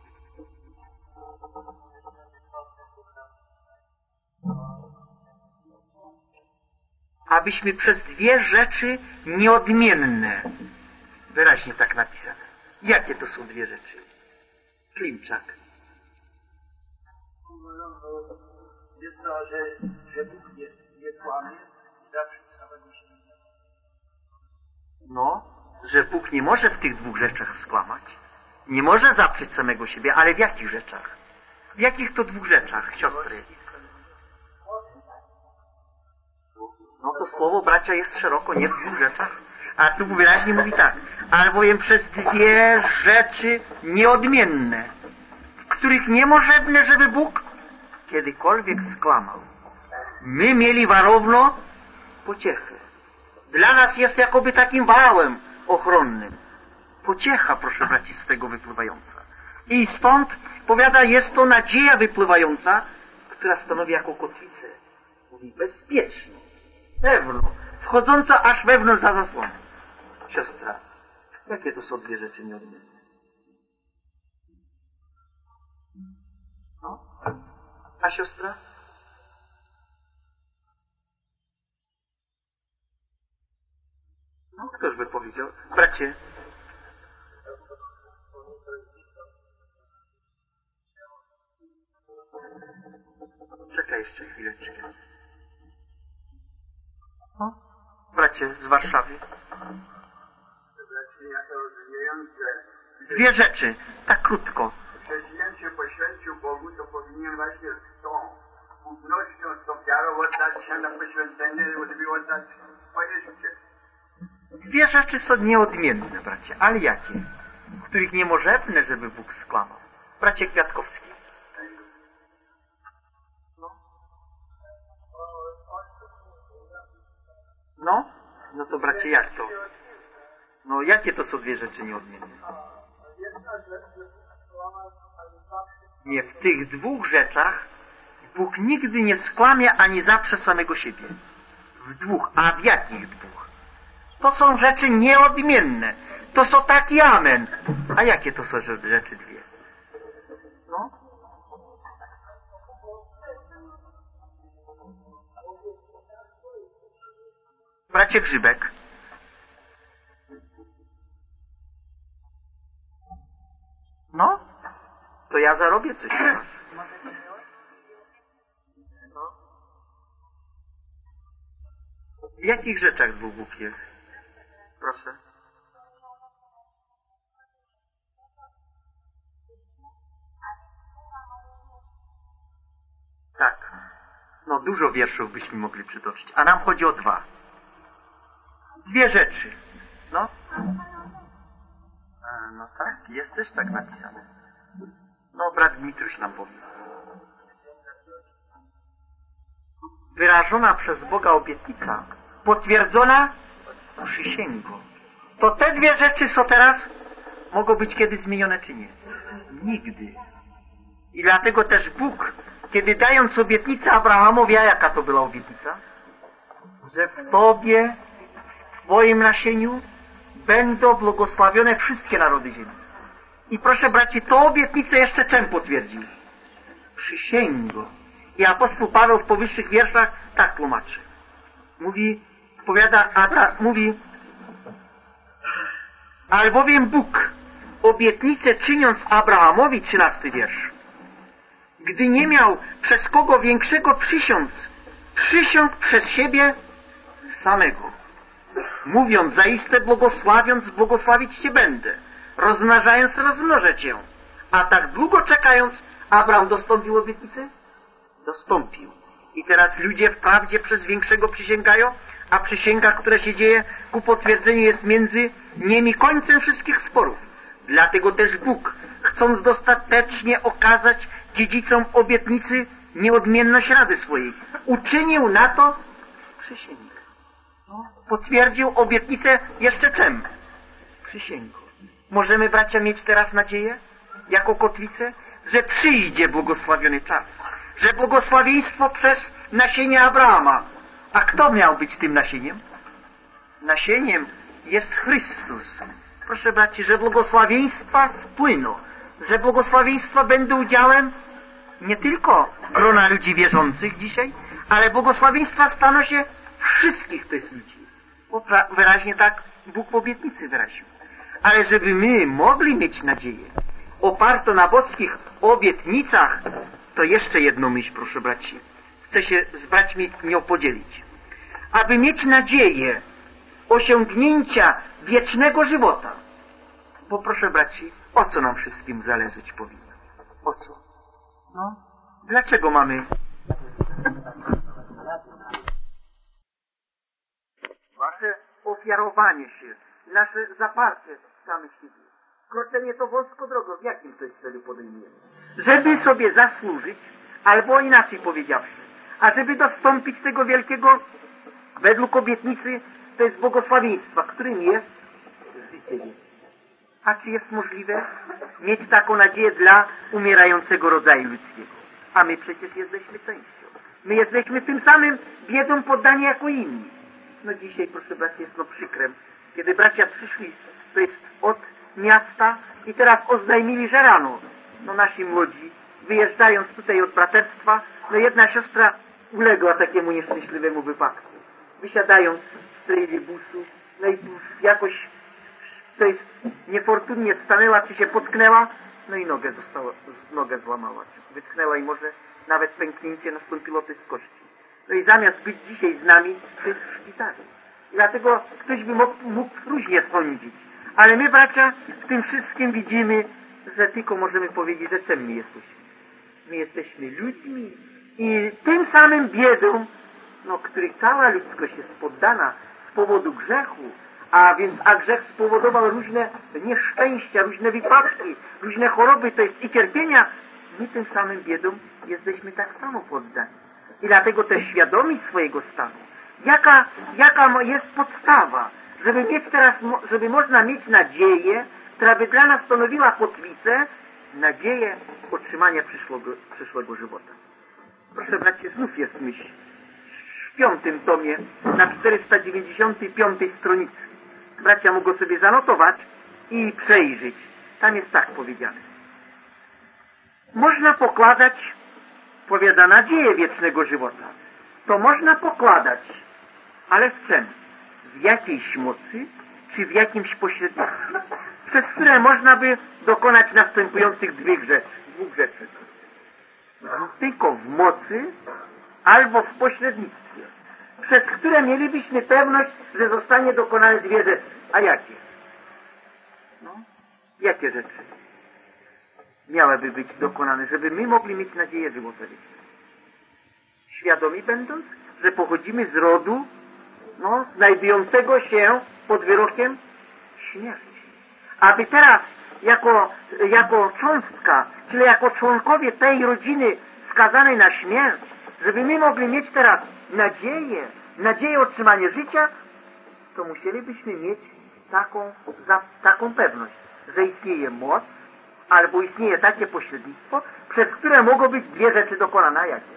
Abyśmy przez dwie rzeczy nieodmienne, wyraźnie tak napisane. Jakie to są dwie rzeczy? Klimczak. Jest to, że Bóg nie kłamie i zawsze samego siebie. No, że Bóg nie może w tych dwóch rzeczach skłamać. Nie może zaprzeć samego siebie, ale w jakich rzeczach? W jakich to dwóch rzeczach, siostry? No to słowo, bracia, jest szeroko, nie w dwóch rzeczach. A tu wyraźnie mówi tak. Albowiem przez dwie rzeczy nieodmienne, w których nie możemy, żeby Bóg kiedykolwiek skłamał. My mieli warowno pociechę. Dla nas jest jakoby takim wałem ochronnym. Pociecha, proszę braci, z tego wypływająca. I stąd, powiada, jest to nadzieja wypływająca, która stanowi jako kotwicę. Mówi bezpiecznie, pewno, wchodząca aż wewnątrz za zasłonę. Siostra, jakie to są dwie rzeczy nieodmienne? No? A siostra? No, ktoś by powiedział. Bracie, czekaj jeszcze chwileczkę. No, bracie z Warszawy. Ja to rozumiem, że Dwie rzeczy, tak krótko. jeśli się poświęcił Bogu, to powinien właśnie z tą ufnością, z tą wiarą oddać się na poświęcenie, żeby oddać swoje życie. Dwie rzeczy są nieodmienne, bracie, ale jakie? W których nie możemy, żeby Bóg skłamał. Bracie Kwiatkowski. No? No to bracie, jak to? No, jakie to są dwie rzeczy nieodmienne? Nie, w tych dwóch rzeczach Bóg nigdy nie skłamie ani zaprze samego siebie. W dwóch. A w jakich dwóch? To są rzeczy nieodmienne. To są taki amen. A jakie to są rzeczy dwie? No? Bracie Grzybek. No? To ja zarobię coś u was. No. W jakich rzeczach dwóch Bóg jest? Proszę. Tak. No dużo wierszów byśmy mogli przytoczyć. A nam chodzi o dwa. Dwie rzeczy. No. No tak, jest też tak napisane. No, brat Dmitruś nam powie. Wyrażona przez Boga obietnica, potwierdzona przysięgą. To te dwie rzeczy są teraz, mogą być kiedy zmienione czy nie? Nigdy. I dlatego też Bóg, kiedy dając obietnicę Abrahamowi, a jaka to była obietnica? Że w Tobie, w Twoim nasieniu będą błogosławione wszystkie narody ziemi. I proszę braci, to obietnicę jeszcze czym potwierdził? Przysięgą. I apostoł Paweł w powyższych wierszach tak tłumaczy. Mówi, albowiem Bóg, obietnicę czyniąc Abrahamowi, 13 wiersz, gdy nie miał przez kogo większego przysiąg przez siebie samego, mówiąc: zaiste błogosławiąc, błogosławić Cię będę, rozmnażając, rozmnożę Cię. A tak długo czekając, Abraham dostąpił obietnicy? Dostąpił. I teraz ludzie wprawdzie przez większego przysięgają, a przysięga, która się dzieje ku potwierdzeniu, jest między nimi końcem wszystkich sporów. Dlatego też Bóg, chcąc dostatecznie okazać dziedzicom obietnicy nieodmienność rady swojej, uczynił na to przysięgę. Potwierdził obietnicę jeszcze czym? Przysięgą. Możemy, bracia, mieć teraz nadzieję, jako kotwicę, że przyjdzie błogosławiony czas, że błogosławieństwo przez nasienie Abrahama. A kto miał być tym nasieniem? Nasieniem jest Chrystus. Proszę braci, że błogosławieństwa spłyną, że błogosławieństwa będą udziałem nie tylko grona ludzi wierzących dzisiaj, ale błogosławieństwa staną się wszystkich tych ludzi. Bo wyraźnie tak Bóg w obietnicy wyraził. Ale żeby my mogli mieć nadzieję oparto na boskich obietnicach, to jeszcze jedną myśl, proszę braci, chcę się z braćmi nią podzielić. Aby mieć nadzieję osiągnięcia wiecznego żywota, bo proszę braci, o co nam wszystkim zależeć powinno? O co? No, dlaczego mamy wasze ofiarowanie się, nasze zaparcie samych siebie, kroczenie to wąską drogą, w jakim to jest celu podejmujemy? Żeby sobie zasłużyć, albo inaczej powiedziawszy, a żeby dostąpić tego wielkiego, według obietnicy, to jest błogosławieństwa, którym jest życie wieczne. A czy jest możliwe mieć taką nadzieję dla umierającego rodzaju ludzkiego? A my przecież jesteśmy częścią. My jesteśmy tym samym biedą poddani jako inni. No dzisiaj, proszę bracia, jest no przykrem, kiedy bracia przyszli, to jest od miasta i teraz oznajmili, że rano, no nasi młodzi, wyjeżdżając tutaj od braterstwa, no jedna siostra uległa takiemu nieszczęśliwemu wypadku. Wysiadając z trejlibusu, no i jakoś to jest niefortunnie stanęła, czy się potknęła, no i nogę złamała, wytknęła i może nawet pęknięcie nastąpiło tych kości. No i zamiast być dzisiaj z nami, to jest w szpitalu. I dlatego ktoś by mógł różnie sądzić. Ale my, bracia, w tym wszystkim widzimy, że tylko możemy powiedzieć, że czym my jesteśmy. My jesteśmy ludźmi i tym samym biedą, no, której cała ludzkość jest poddana z powodu grzechu, a grzech spowodował różne nieszczęścia, różne wypadki, różne choroby, to jest i cierpienia, my tym samym biedom jesteśmy tak samo poddani. I dlatego też świadomi swojego stanu, jaka jest podstawa, żeby mieć teraz, żeby można mieć nadzieję, która by dla nas stanowiła kotwicę, nadzieję otrzymania przyszłego żywota. Proszę bracie, znów jest myśl. W 5. tomie, na 495 stronicy. Bracia mogą sobie zanotować i przejrzeć. Tam jest tak powiedziane. Można pokładać, powiada, nadzieję wiecznego żywota. To można pokładać, ale w czym? W jakiejś mocy, czy w jakimś pośrednictwie, przez które można by dokonać następujących dwóch rzeczy. Tylko w mocy, albo w pośrednictwie, przez które mielibyśmy pewność, że zostanie dokonane dwie rzeczy. A jakie? No, jakie rzeczy miałyby być dokonane, żeby my mogli mieć nadzieję żywota wiecznego? Świadomi będąc, że pochodzimy z rodu, no, znajdującego się pod wyrokiem śmierci. Aby teraz jako cząstka, czyli jako członkowie tej rodziny skazanej na śmierć, żeby my mogli mieć teraz nadzieję otrzymania życia, to musielibyśmy mieć taką pewność, że istnieje moc, albo istnieje takie pośrednictwo, przez które mogą być dwie rzeczy dokonane. A jakie?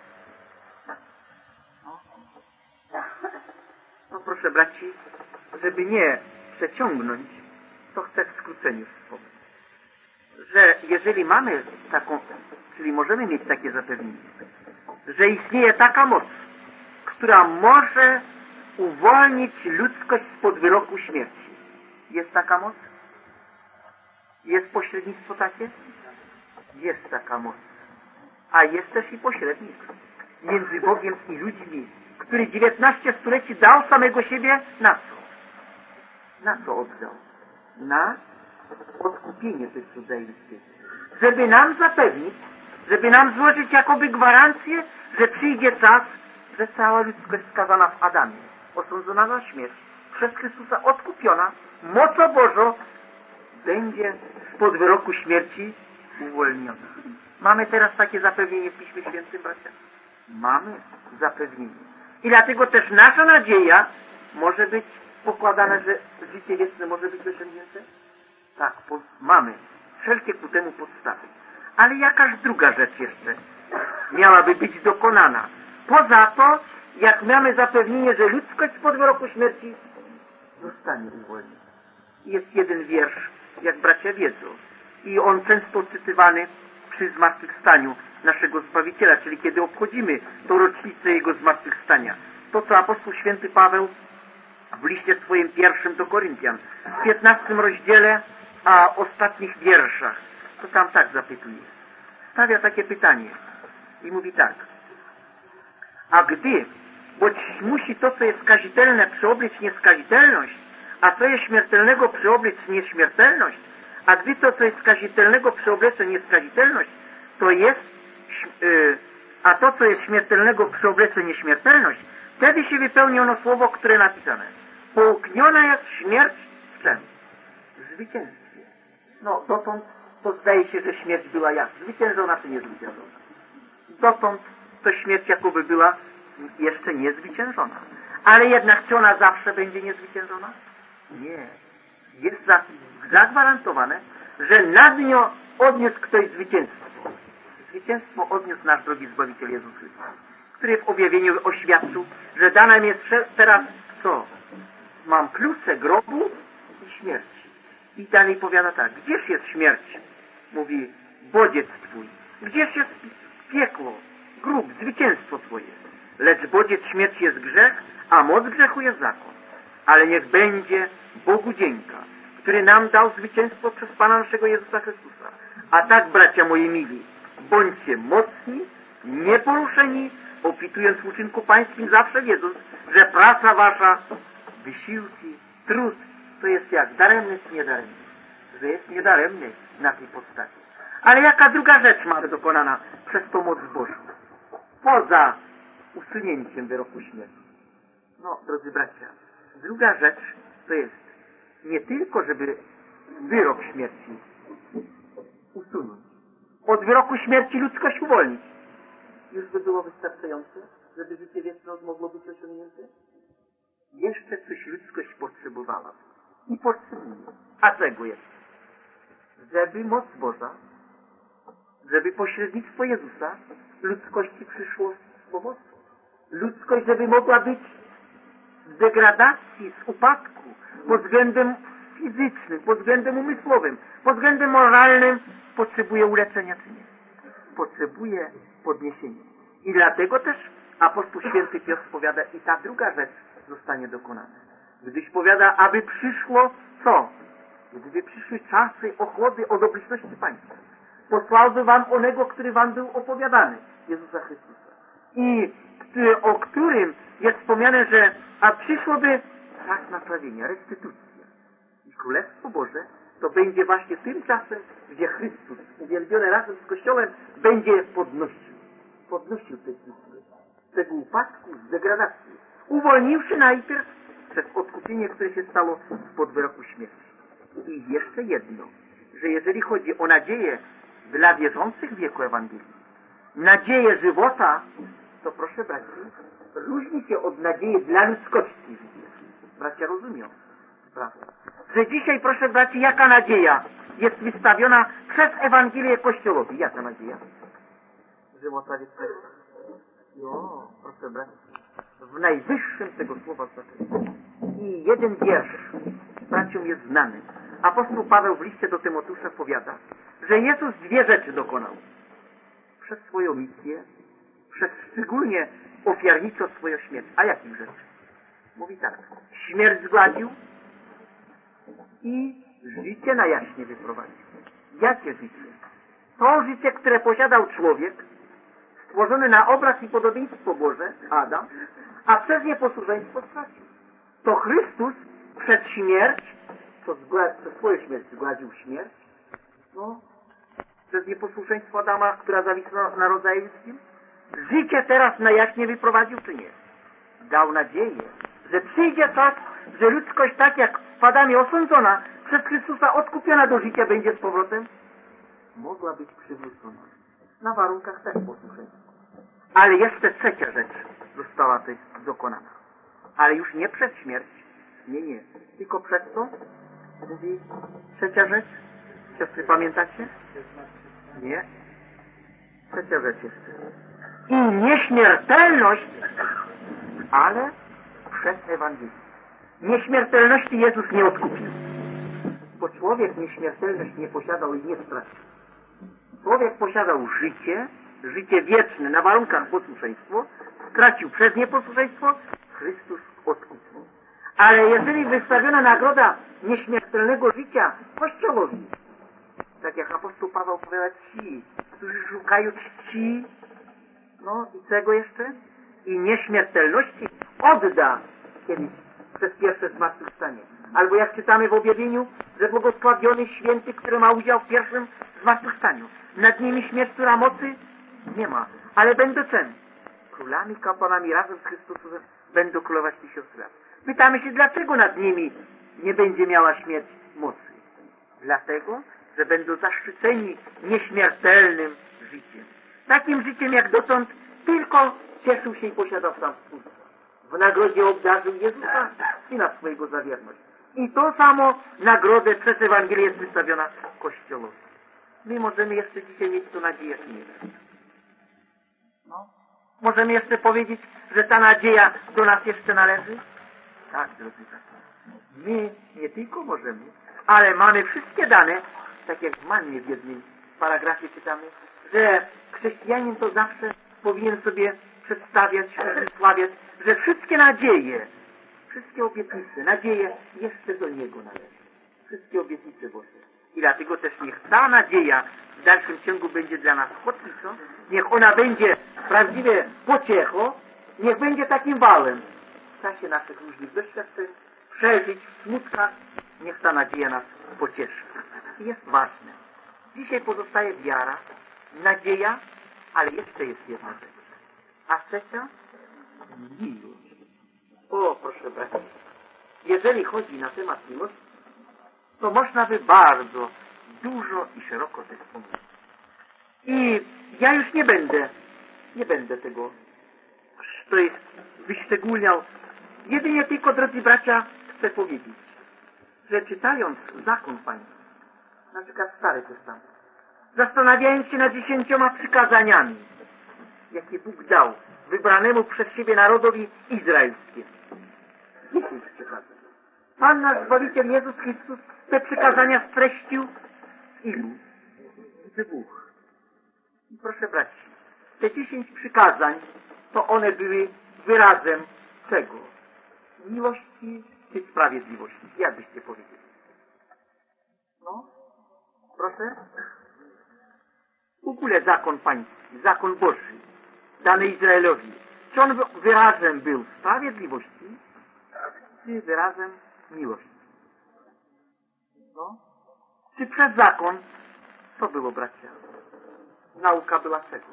No proszę braci, żeby nie przeciągnąć, to chcę w skróceniu wspomnieć, że jeżeli mamy taką, czyli możemy mieć takie zapewnienie, że istnieje taka moc, która może uwolnić ludzkość spod wyroku śmierci. Jest taka moc? Jest pośrednictwo takie? Jest taka moc. a jest też i pośrednik między Bogiem i ludźmi, który 19 stuleci dał samego siebie na co? Na co oddał? Na odkupienie tych cudzoziemców. Żeby nam zapewnić, żeby nam złożyć jakoby gwarancję, że przyjdzie czas, że cała ludzkość skazana w Adamie, osądzona na śmierć, przez Chrystusa odkupiona, mocą Bożą, będzie spod wyroku śmierci uwolniona. Mamy teraz takie zapewnienie w Piśmie Świętym, bracia? Mamy zapewnienie. I dlatego też nasza nadzieja może być pokładana, że życie wieczne może być osiągnięte? Tak, mamy wszelkie ku temu podstawy. Ale jakaż druga rzecz jeszcze miałaby być dokonana? Poza to, jak mamy zapewnienie, że ludzkość spod wyroku śmierci zostanie uwolniona. Jest jeden wiersz, jak bracia wiedzą, i on często cytowany przy zmartwychwstaniu naszego Zbawiciela, czyli kiedy obchodzimy tą rocznicę Jego zmartwychwstania. To, co apostoł święty Paweł w liście swoim pierwszym do Koryntian, w 15 rozdziale, a ostatnich wierszach, to tam tak zapytuje. Stawia takie pytanie i mówi tak. A gdy, boć musi to, co jest skazitelne, przeoblić nieskazitelność, a co jest śmiertelnego, przeoblić nieśmiertelność, a gdy to, co jest skazitelnego, przeoblecze nieskazitelność, to jest, a to, co jest śmiertelnego, przeoblecze nieśmiertelność, wtedy się wypełni ono słowo, które napisane. Połkniona jest śmierć w czym? W zwycięstwie. No, dotąd to zdaje się, że śmierć była jak? Zwyciężona czy niezwyciężona? Dotąd to śmierć jakoby była jeszcze niezwyciężona. Ale jednak czy ona zawsze będzie niezwyciężona? Nie. Jest zagwarantowane, że nad nią odniósł ktoś zwycięstwo. Zwycięstwo odniósł nasz drogi Zbawiciel Jezus Chrystus, który w objawieniu oświadczył, że dana mi jest teraz co? Mam klucze grobu i śmierci. I dalej powiada tak, gdzież jest śmierć? Mówi, bodziec Twój. Gdzież jest piekło, grób, zwycięstwo Twoje? Lecz bodziec śmierci jest grzech, a moc grzechu jest zakon. Ale niech będzie Bogu dzięka, który nam dał zwycięstwo przez Pana naszego Jezusa Chrystusa. A tak, bracia moi mili, bądźcie mocni, nieporuszeni, opitując w uczynku pańskim, zawsze wiedząc, że praca wasza, wysiłki, trud, to jest jak? Daremny czy niedaremny? Że jest niedaremny na tej podstawie. Ale jaka druga rzecz ma dokonana przez tą moc Bożą? Poza usunięciem wyroku śmierci. No, drodzy bracia, druga rzecz to jest nie tylko, żeby wyrok śmierci usunąć. Od wyroku śmierci ludzkość uwolnić. Już by było wystarczające, żeby życie wieczne mogło być osiągnięte? Jeszcze coś ludzkość potrzebowała. I potrzebuje. A czego jest? Żeby moc Boża, żeby pośrednictwo Jezusa ludzkości przyszło z pomocą. Ludzkość, żeby mogła być z degradacji, z upadku, pod względem fizycznym, pod względem umysłowym, pod względem moralnym, potrzebuje uleczenia czy nie? Potrzebuje podniesienia. I dlatego też apostoł święty Piotr powiada, i ta druga rzecz zostanie dokonana. Gdyś powiada, aby przyszło co? Gdyby przyszły czasy ochłody od obecności Pańskiej, posłałby wam onego, który wam był opowiadany, Jezusa Chrystusa. I o którym jest wspomniane, że a przyszłoby czas naprawienia, restytucja. I Królestwo Boże to będzie właśnie tym czasem, gdzie Chrystus, uwielbiony razem z Kościołem, będzie je podnosił tej z tego upadku, z degradacji, uwolniwszy najpierw przez odkupienie, które się stało spod wyroku śmierci. I jeszcze jedno, że jeżeli chodzi o nadzieję dla wierzących w wieku Ewangelii, nadzieję żywota, to proszę braci, różni się od nadziei dla ludzkości. Bracia rozumieją sprawę. Że dzisiaj, proszę braci, jaka nadzieja jest wystawiona przez Ewangelię Kościołowi? Jaka nadzieja? Żywota wiecznego. No, proszę braci, w najwyższym tego słowa znaczeniu. I jeden wiersz braciom jest znany. Apostoł Paweł w liście do Tymoteusza powiada, że Jezus dwie rzeczy dokonał. Przez swoją misję, przez szczególnie ofiarniczo swoją śmierć. A jakich rzeczy? Mówi tak. Śmierć zgładził i życie na jaśnie wyprowadził. Jakie życie? To życie, które posiadał człowiek, stworzony na obraz i podobieństwo Boże, Adam, a przez nieposłuszeństwo stracił. To Chrystus przed śmierć, przez swoją śmierć zgładził śmierć, no, przez nieposłuszeństwo Adama, która zawisła na rodzaju ludzkim, życie teraz na jaśnie wyprowadził, czy nie? Dał nadzieję, że przyjdzie czas, że ludzkość tak jak w Adamie osądzona, przez Chrystusa odkupiona do życia będzie z powrotem, mogła być przywrócona. Na warunkach też posłuszeństwa. Ale jeszcze trzecia rzecz została tutaj dokonana. Ale już nie przez śmierć. Nie. Tylko przez co? Mówi trzecia rzecz. Siostry, pamiętacie? Nie. Trzecia rzecz jeszcze. I nieśmiertelność, ale przez Ewangelię. Nieśmiertelności Jezus nie odkupił. Bo człowiek nieśmiertelność nie posiadał i nie stracił. Człowiek posiadał życie wieczne na warunkach posłuszeństwa, stracił przez nieposłuszeństwo, Chrystus odkupił. Ale jeżeli wystawiona nagroda nieśmiertelnego życia Kościołowi, tak jak apostoł Paweł powiedział, ci, którzy szukają czci, no i czego jeszcze? I nieśmiertelności odda kiedyś przez pierwsze zmartwychwstanie. Albo jak czytamy w objawieniu, że błogosławiony święty, który ma udział w pierwszym zmartwychwstaniu. Nad nimi śmierć, która mocy nie ma. Ale będą czym? Królami, kapłanami razem z Chrystusem będą królować 1000 lat. Pytamy się, dlaczego nad nimi nie będzie miała śmierć mocy? Dlatego, że będą zaszczyceni nieśmiertelnym życiem. Takim życiem jak dotąd tylko cieszył się i posiadał sam Stwórca. W nagrodzie obdarzył Jezusa, Syna swojego za wierność. I to samo nagrodę przez Ewangelię jest wystawiona Kościołowi. My możemy jeszcze dzisiaj mieć tu nadzieję, czy nie? No. Możemy jeszcze powiedzieć, że ta nadzieja do nas jeszcze należy? Tak, drodzy bracia. My nie tylko możemy, ale mamy wszystkie dane, tak jak w Mannie w jednym paragrafie czytamy, że chrześcijanin to zawsze powinien sobie przedstawiać, wysławiać, że wszystkie nadzieje, wszystkie obietnice, nadzieje jeszcze do Niego należą. Wszystkie obietnice Boże. I dlatego też niech ta nadzieja w dalszym ciągu będzie dla nas kotwicą, niech ona będzie prawdziwie pociechą, niech będzie takim wałem w czasie naszych różnych doświadczeń, przeżyć w smutkach, niech ta nadzieja nas pocieszy. I jest ważne. Dzisiaj pozostaje wiara, nadzieja, ale jeszcze jest jedna rzecz. A trzecia? Miłość. O, proszę bracia, jeżeli chodzi na temat miłości, to można by bardzo dużo i szeroko coś wspomnieć. I ja już nie będę tego, to jest, wyszczególniał. Jedynie tylko, drodzy bracia, chcę powiedzieć, że czytając Zakon Pański, na przykład Stary Testament, zastanawiając się nad 10 przykazaniami, jakie Bóg dał wybranemu przez siebie narodowi izraelskiemu. 10 przykazań. Pan nasz Zbawiciel Jezus Chrystus te przykazania streścił w ilu? W 2. I proszę braci, te 10 przykazań, to one były wyrazem czego? Miłości czy sprawiedliwości? Jak byście powiedzieli? No? Proszę? W ogóle zakon pański, zakon Boży, dany Izraelowi, czy on wyrazem był sprawiedliwości, czy wyrazem miłości? No? Czy przez zakon, co było, bracia? Nauka była czego?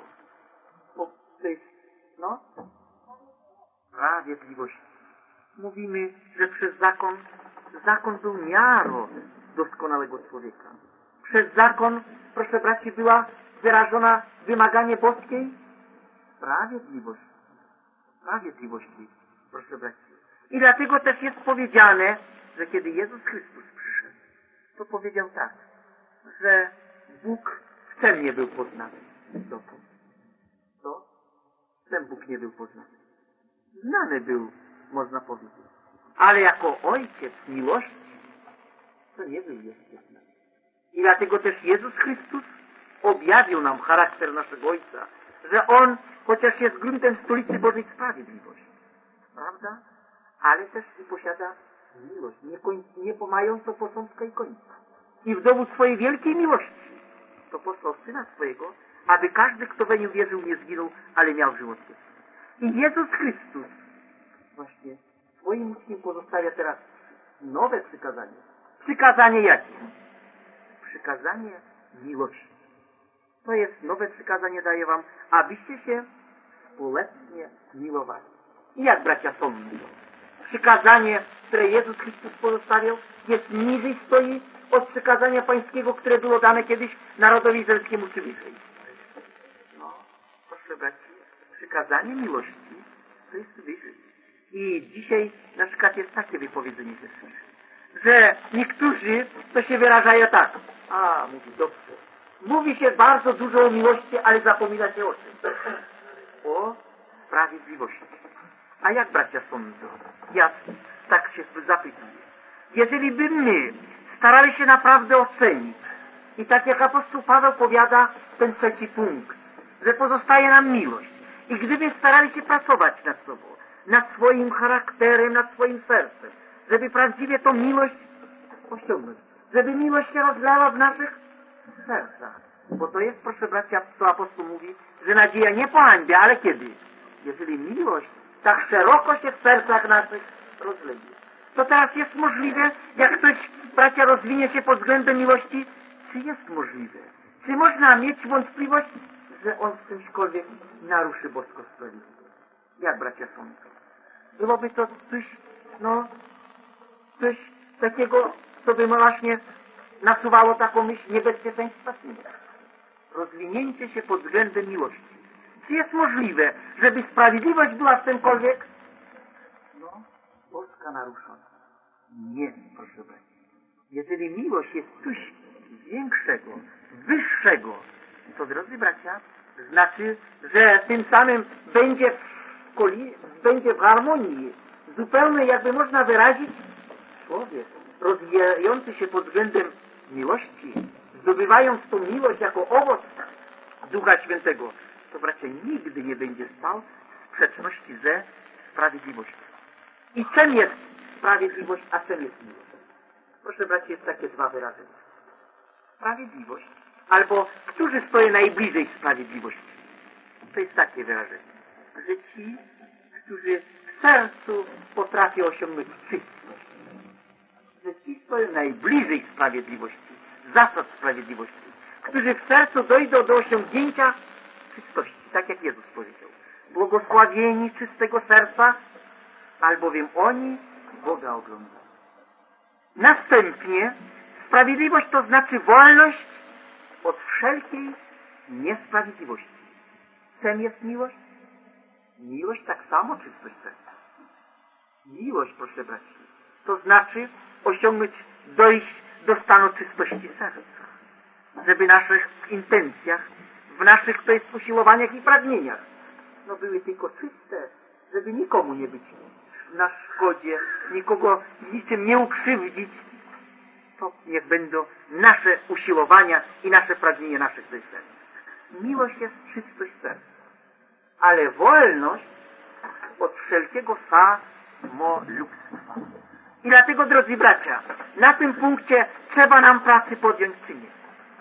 No? Sprawiedliwości. Mówimy, że przez zakon był miarą doskonałego człowieka. Przez zakon, proszę braci, była wyrażona wymaganie boskiej sprawiedliwości. Sprawiedliwości, proszę braci. I dlatego też jest powiedziane, że kiedy Jezus Chrystus przyszedł, to powiedział tak, że Bóg w czym nie był poznany? Co? W czym Bóg nie był poznany? Znany był, można powiedzieć. Ale jako Ojciec miłości, to nie był jeszcze znany. I dlatego też Jezus Chrystus objawił nam charakter naszego Ojca, że On, chociaż jest gruntem stolicy Bożej sprawiedliwości, prawda? Ale też i posiada miłość, nie mającą początku i końca. I w dowód swojej wielkiej miłości to posłał Syna swojego, aby każdy, kto weń uwierzył, nie zginął, ale miał żywot wieczny. I Jezus Chrystus właśnie swoim uczniom pozostawia teraz nowe przykazanie. Przykazanie jakie? Przykazanie miłości. To jest nowe przykazanie, daję wam, abyście się współletnie milowali. I jak bracia sądzą? Przykazanie, które Jezus Chrystus pozostawiał, jest niżej stoi od przykazania pańskiego, które było dane kiedyś narodowi izraelskiemu czy wyżej. No, proszę braci, przykazanie miłości to jest wyżej. I dzisiaj na przykład jest takie wypowiedzenie, że niektórzy to się wyrażają tak. Mówi dobrze. Mówi się bardzo dużo o miłości, ale zapomina się o czym? O sprawiedliwości. A jak bracia sądzą? Ja tak się zapytuję. Jeżeli by my starali się naprawdę ocenić i tak jak apostoł Paweł powiada ten trzeci punkt, że pozostaje nam miłość i gdyby starali się pracować nad sobą, nad swoim charakterem, nad swoim sercem, żeby prawdziwie tą miłość osiągnąć, żeby miłość się rozlała w naszych sercach. Bo to jest, proszę bracia, co apostoł mówi, że nadzieja nie pohańbia, ale kiedy? Jeżeli miłość tak szeroko się w sercach naszych rozleje. To teraz jest możliwe, jak ktoś, bracia, rozwinie się pod względem miłości, czy jest możliwe? Czy można mieć wątpliwość, że on w czymśkolwiek naruszy boską sprawiedliwość? Jak bracia sądzą? Byłoby to coś takiego, co by właśnie nasuwało taką myśl niebezpieczeństwa. Rozwinięcie się pod względem miłości. Czy jest możliwe, żeby sprawiedliwość była w czymkolwiek? Boska naruszona. Nie, proszę braci. Jeżeli miłość jest coś większego, wyższego, to, drodzy bracia, znaczy, że tym samym będzie w harmonii, zupełnie jakby można wyrazić, człowiek rozwijający się pod względem miłości, zdobywając tą miłość jako owoc Ducha Świętego, to bracia nigdy nie będzie spał w sprzeczności ze sprawiedliwością. I czym jest sprawiedliwość, a czym jest miłość? Proszę bracia, jest takie dwa wyrażenia. Sprawiedliwość, albo którzy stoją najbliżej sprawiedliwości. To jest takie wyrażenie, że ci, którzy w sercu potrafią osiągnąć czystość, że ci stoją najbliżej sprawiedliwości, zasad sprawiedliwości, którzy w sercu dojdą do osiągnięcia czystości, tak jak Jezus powiedział. Błogosławieni czystego serca, albowiem oni Boga oglądają. Następnie sprawiedliwość to znaczy wolność od wszelkiej niesprawiedliwości. Czym jest miłość? Miłość tak samo czystość serca. Miłość, proszę braci, to znaczy dojść do stanu czystości serca. Żeby w naszych intencjach, w naszych to jest usiłowaniach i pragnieniach, były tylko czyste, żeby nikomu nie być na szkodzie, nikogo niczym nie ukrzywdzić. To niech będą nasze usiłowania i nasze pragnienia naszych serc. Miłość jest czystość serca, ale wolność od wszelkiego samolubstwa. I dlatego, drodzy bracia, na tym punkcie trzeba nam pracy podjąć czy nie?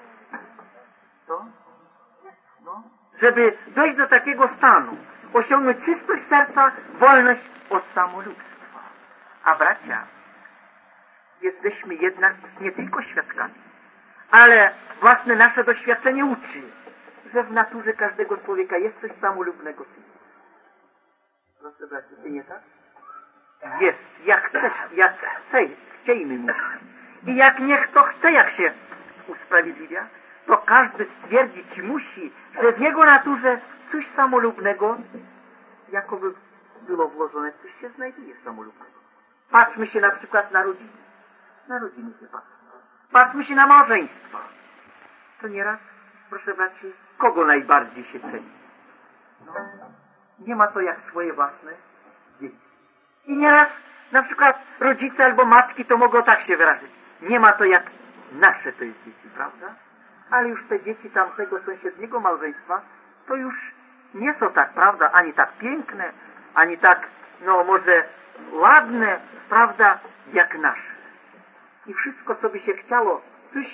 Żeby dojść do takiego stanu, osiągnąć czystość serca, wolność od samolubstwa. A bracia, jesteśmy jednak nie tylko świadkami, ale własne nasze doświadczenie uczy, że w naturze każdego człowieka jest coś samolubnego. Proszę bracia, czy nie tak? Jest, jak chciejmy mówić. I jak niech to chce, jak się usprawiedliwia, to każdy stwierdzić musi, że w jego naturze coś samolubnego, jakoby było włożone, coś się znajduje samolubnego. Patrzmy się na przykład na rodziny. Na rodziny się patrzmy. Patrzmy się na małżeństwa. To nieraz, proszę braci, kogo najbardziej się ceni? Nie ma to jak swoje własne dzieci. I nieraz na przykład rodzice albo matki to mogą tak się wyrazić. Nie ma to jak nasze to jest dzieci, prawda? Ale już te dzieci tamtego sąsiedniego małżeństwa to już nie są tak, prawda, ani tak piękne, ani tak, może ładne, prawda, jak nasze. I wszystko, co by się chciało, coś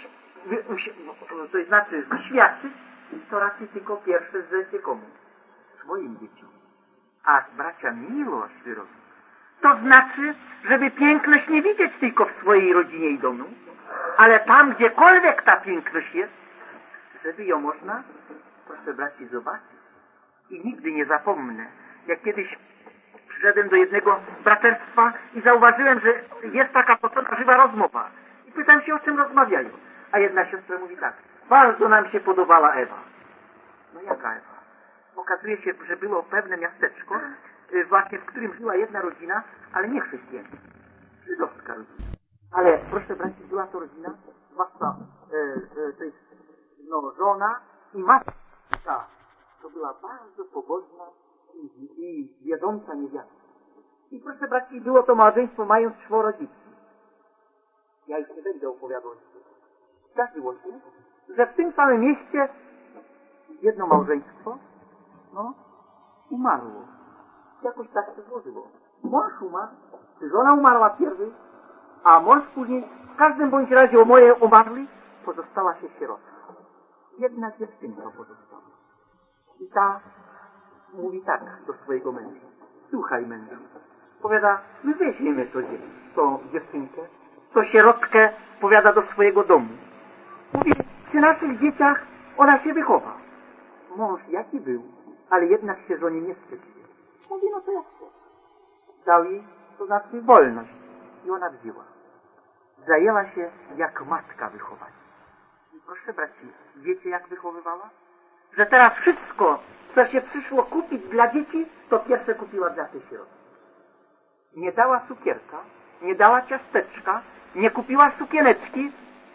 to znaczy wyświadczyć, to raczej tylko pierwsze zechce komu? Swoim dzieciom. A bracia, miłość wyrobić. To znaczy, żeby piękność nie widzieć tylko w swojej rodzinie i domu, ale tam, gdziekolwiek ta piękność jest, żeby ją można, proszę braci, zobaczyć. I nigdy nie zapomnę, jak kiedyś przyszedłem do jednego braterstwa i zauważyłem, że jest taka potrzebna żywa rozmowa. I pytam się, o czym rozmawiają. A jedna siostra mówi tak: bardzo nam się podobała Ewa. No jaka Ewa? Okazuje się, że było pewne miasteczko, właśnie w którym żyła jedna rodzina, ale nie chrześcijańska, żydowska rodzina. Ale proszę braci, była to rodzina, zwłaszcza to jest żona i matka. To była bardzo pobożna i wiodąca niewiasta. I proszę braci, było to małżeństwo mając 4 dzieci. Ja już nie będę opowiadał. Zdarzyło się, że w tym samym mieście jedno małżeństwo umarło. Jakoś tak się złożyło. Mąż umarł, żona umarła pierwej, a mąż później, w każdym bądź razie oboje umarli, pozostała się sierota. Jedna dziewczynka pozostała. I ta mówi tak do swojego męża: słuchaj mężu, powiada, my weźmiemy tą dziewczynkę, to sierotkę, powiada, do swojego domu. Mówi, przy naszych dzieciach ona się wychowa. Mąż jaki był, ale jednak się żonie nie sprzeciwił. Mówi, no to jak to? Dał jej, to znaczy wolność. I ona wzięła. Zajęła się jak matka wychować. I proszę braci, wiecie jak wychowywała? Że teraz wszystko, co się przyszło kupić dla dzieci, to pierwsze kupiła dla tej sieroty. Nie dała cukierka, nie dała ciasteczka, nie kupiła sukieneczki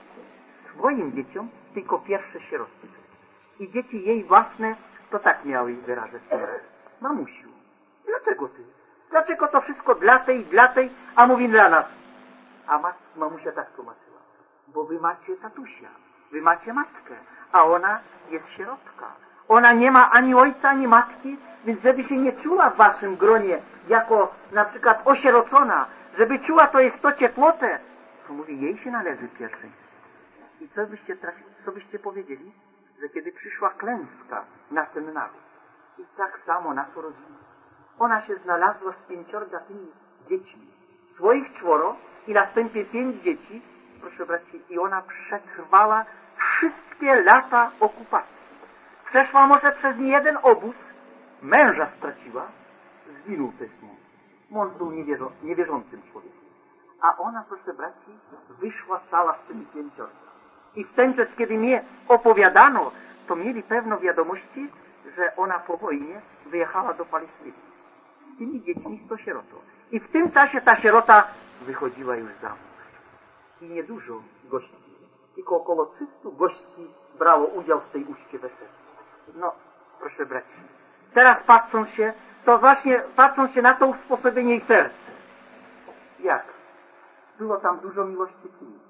swoim dzieciom, tylko pierwsze sierotki. I dzieci jej własne to tak miały wyrażać. Mamusiu, dlaczego ty? Dlaczego to wszystko dla tej, a mówi dla nas? A mamusia tak tłumaczyła. Bo wy macie tatusia, wy macie matkę, a ona jest sierotka. Ona nie ma ani ojca, ani matki, więc żeby się nie czuła w waszym gronie jako na przykład osierocona, żeby czuła to jest to ciepłotę, to mówi, jej się należy pierwszeństwo. I co byście powiedzieli? Że kiedy przyszła klęska na ten naród, i tak samo na to rodziny, ona się znalazła z 5 tymi dziećmi, swoich 4 i następnie 5 dzieci, proszę braci, i ona przetrwała wszystkie lata okupacji. Przeszła może przez niejeden obóz, męża straciła, zginął też mąż. Mąż był niewierzącym człowiekiem. A ona, proszę braci, wyszła cała z tymi 5. I w ten czas, kiedy mnie opowiadano, to mieli pewno wiadomości, że ona po wojnie wyjechała do Palestyny. Z tymi dziećmi, z tą sierotą. I w tym czasie ta sierota wychodziła już za mąż. I niedużo gości, tylko około 300 gości brało udział w tej uczcie weselnej. No, proszę braci, teraz patrzą się na to usposobienie i serce. Jak? Było tam dużo miłości czy nie?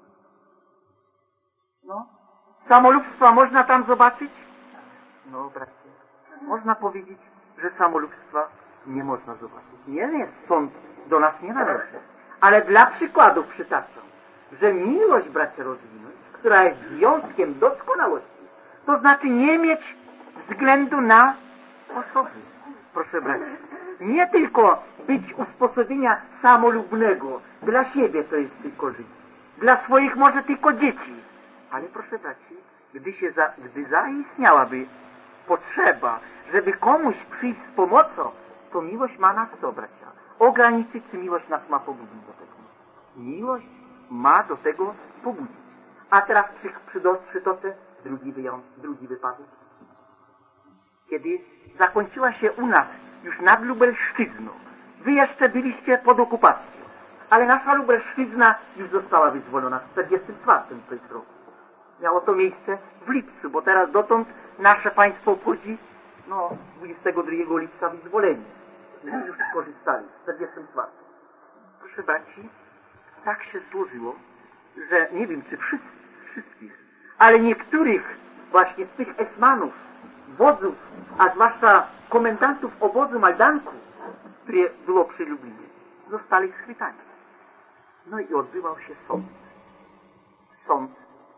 No, samolubstwa można tam zobaczyć? No, bracie, można powiedzieć, że samolubstwa nie można zobaczyć. Nie, stąd do nas nie należy. Ale dla przykładów przytaczam, że miłość, bracie, rozwinąć, która jest związkiem doskonałości, to znaczy nie mieć względu na osoby. Proszę braci, nie tylko być usposobienia samolubnego, dla siebie to jest tylko życie, dla swoich może tylko dzieci. Ale proszę braci, gdy zaistniałaby potrzeba, żeby komuś przyjść z pomocą, to miłość ma nas co, bracia? Ograniczyć, czy miłość nas ma pobudzić do tego? Miłość ma do tego pobudzić. A teraz przytoczę drugi wypadek. Kiedy zakończyła się u nas już nad Lubelszczyzną, wy jeszcze byliście pod okupacją, ale nasza Lubelszczyzna już została wyzwolona w 1944 to jest roku. Miało to miejsce w lipcu, bo teraz dotąd nasze państwo obchodzi 22 lipca wyzwolenie. My już skorzystali w 1944. Proszę braci, tak się złożyło, że nie wiem czy wszystkich, ale niektórych właśnie z tych esmanów, wodzów, a zwłaszcza komendantów obozu Majdanku, które było przy Lublinie, zostali schwytani. No i odbywał się sąd. Sąd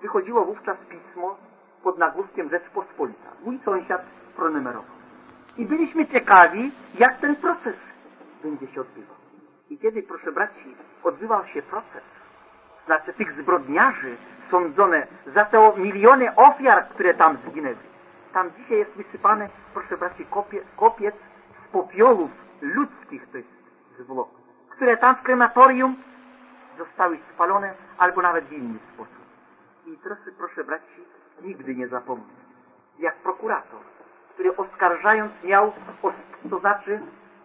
wychodziło wówczas pismo pod nagłówkiem Rzeczpospolita. Mój sąsiad pronumerował. I byliśmy ciekawi, jak ten proces będzie się odbywał. I kiedy, proszę braci, odbywał się proces, znaczy tych zbrodniarzy sądzone za te miliony ofiar, które tam zginęły. Tam dzisiaj jest wysypane, proszę braci, kopiec z popiołów ludzkich, to jest zwłok, które tam w krematorium zostały spalone albo nawet w inny sposób. I proszę braci, nigdy nie zapomnę, jak prokurator, który oskarżając miał, to znaczy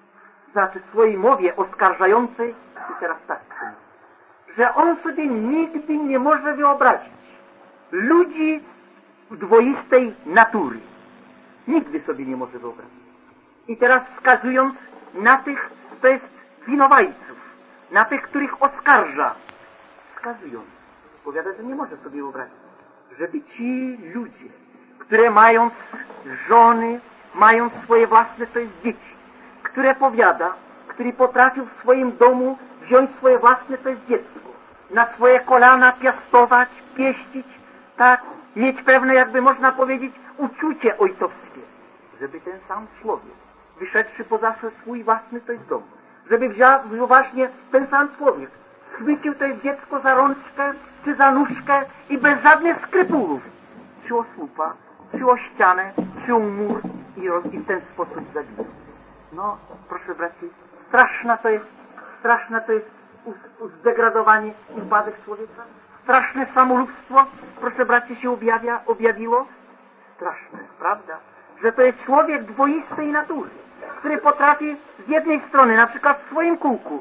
w swojej mowie oskarżającej, i teraz tak, że on sobie nigdy nie może wyobrazić ludzi dwoistej natury. Nigdy sobie nie może wyobrazić. I teraz wskazując na tych, to jest winowajców, na tych, których oskarża, wskazując, powiada, że nie może sobie wyobrazić, żeby ci ludzie, które mając żony, mając swoje własne, to jest dzieci, które powiada, który potrafił w swoim domu wziąć swoje własne, to jest dziecko, na swoje kolana piastować, pieścić, tak, mieć pewne, jakby można powiedzieć, uczucie ojcowskie, żeby ten sam człowiek, wyszedłszy poza swój własny, to jest dom, żeby wziął właśnie ten sam człowiek, schwycił to jest dziecko za rączkę, czy za nóżkę i bez żadnych skrupułów, czy o słupa, czy o ścianę, czy o mur i w ten sposób zabił. No, proszę braci, straszne to jest zdegradowanie i upadek człowieka. Straszne samolubstwo, proszę braci, się objawiło. Straszne, prawda? Że to jest człowiek dwoistej natury, który potrafi z jednej strony, na przykład w swoim kółku,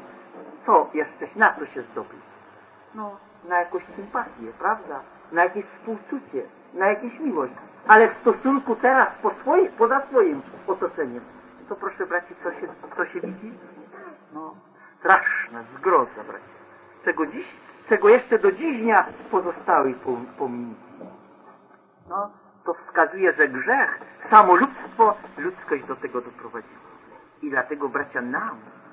na co się zdobył? No, na jakąś sympatię, prawda? Na jakieś współczucie, na jakąś miłość. Ale w stosunku teraz, poza swoim otoczeniem, to proszę braci, co się widzi? No, straszna zgroza, braci. Czego jeszcze do dziś dnia pozostały pomniki. No, to wskazuje, że grzech, samolubstwo, ludzkość do tego doprowadziło. I dlatego, bracia, nam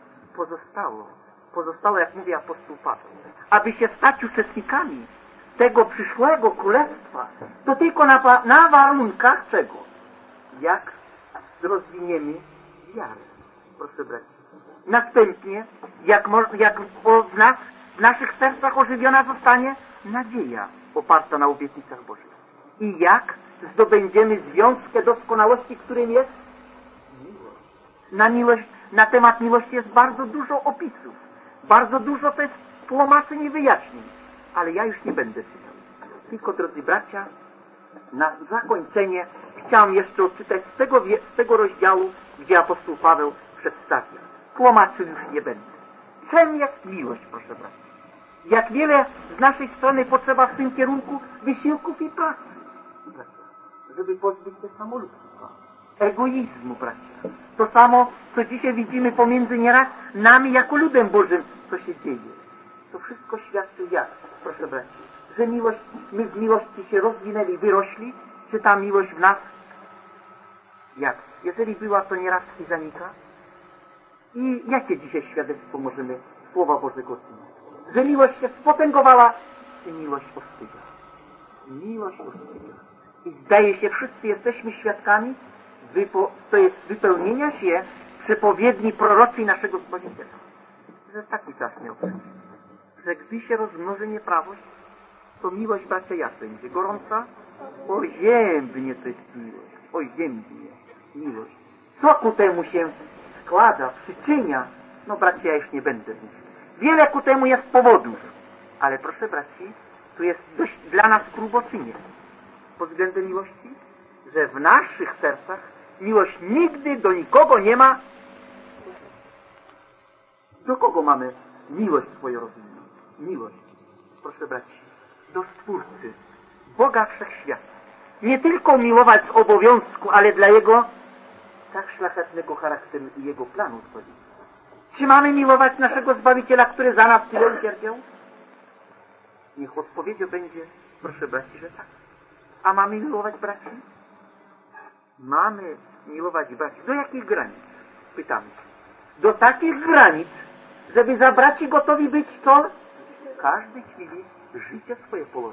pozostało, jak mówi apostoł Paweł, aby się stać uczestnikami tego przyszłego królestwa, to tylko na warunkach czego? Jak rozwiniemy wiarę, proszę braci. Następnie, jak w naszych sercach ożywiona zostanie nadzieja oparta na obietnicach Bożych. I jak zdobędziemy związkę doskonałości, którym jest miłość. Na temat miłości jest bardzo dużo opisów. Bardzo dużo to jest tłumaczeń i wyjaśnień. Ale ja już nie będę czytał. Tylko, drodzy bracia, na zakończenie chciałem jeszcze odczytać z tego rozdziału, gdzie apostoł Paweł przedstawia. Tłumaczył już nie będę. Czym jest miłość, proszę bracia? Jak wiele z naszej strony potrzeba w tym kierunku wysiłków i pracy, żeby pozbyć się samolubstwa, egoizmu, bracia. To samo, co dzisiaj widzimy pomiędzy nieraz nami jako ludem Bożym, co się dzieje. To wszystko świadczy jak, proszę braci, że my z miłości się rozwinęli, wyrośli, czy ta miłość w nas, jak? Jeżeli była, to nieraz i zanika. I jakie dzisiaj świadectwo możemy Słowa Bożego otrzymać? Że miłość się spotęgowała, czy miłość ostyga? Miłość ostyga. I zdaje się, wszyscy jesteśmy świadkami, to jest wypełnienia się przepowiedni proroczej naszego Zbawiciela. Że taki czas miał przyjść. Że gdy się rozmnoży nieprawość, to miłość, bracia, jak będzie? Gorąca? Oziębnie to jest miłość. Oziębnie miłość. Co ku temu się składa, przyczynia? No, bracia, ja już nie będę mówił. Wiele ku temu jest powodów. Ale proszę, braci, tu jest dość dla nas gruboczynie. Pod względem miłości, że w naszych sercach miłość nigdy do nikogo nie ma. Do kogo mamy miłość swoją rozumną? Miłość, proszę braci, do Stwórcy, Boga Wszechświata. Nie tylko miłować z obowiązku, ale dla Jego tak szlachetnego charakteru i Jego planu zbawienia. Czy mamy miłować naszego Zbawiciela, który za nas tyle ucierpiał? Niech odpowiedzią będzie, proszę braci, że tak. A mamy miłować braci? Mamy miłować braci. Do jakich granic? Pytamy. Do takich granic, żeby za braci gotowi być co? W każdej chwili życie swoje położyć.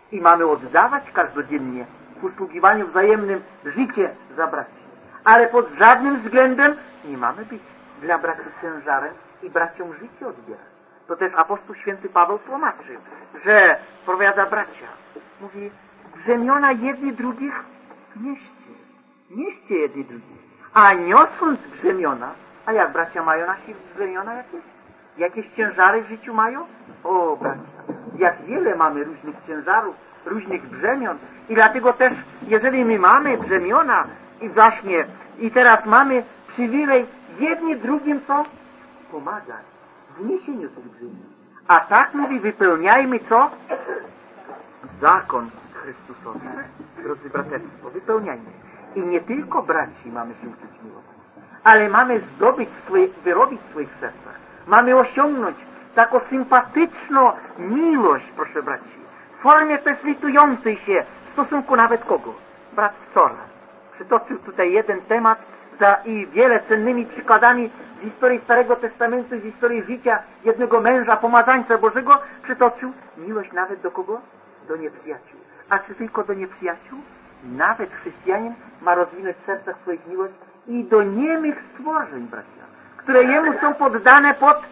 I mamy oddawać każdodziennie w usługiwaniu wzajemnym życie za braci. Ale pod żadnym względem nie mamy być dla braci ciężarem i braciom życie odbierać. To też apostoł święty Paweł tłumaczy, że powiada bracia, mówi, brzemiona jedni drugich nieście jedni drugich. A niosąc brzemiona, a jak bracia mają nasi brzemiona jakieś? Jakieś ciężary w życiu mają? O bracia, jak wiele mamy różnych ciężarów, różnych brzemion i dlatego też, jeżeli my mamy brzemiona i właśnie, i teraz mamy przywilej jedni drugim co? Pomagać w niesieniu tych brzemion. A tak mówi, wypełniajmy co? Zakon Chrystusowy. Drodzy braterstwo, wypełniajmy. I nie tylko braci mamy się uczyć miłować, ale mamy wyrobić w swoich sercach. Mamy osiągnąć taką sympatyczną miłość, proszę braci, w formie perslitującej się w stosunku nawet kogo? Brat wczoraj przytoczył tutaj jeden temat i wiele cennymi przykładami z historii Starego Testamentu, z historii życia jednego męża, pomazańca Bożego, przytoczył miłość nawet do kogo? Do nieprzyjaciół. A czy tylko do nieprzyjaciół? Nawet chrześcijanin ma rozwinąć w sercach swoich miłość i do niemych stworzeń, bracia, które jemu są poddane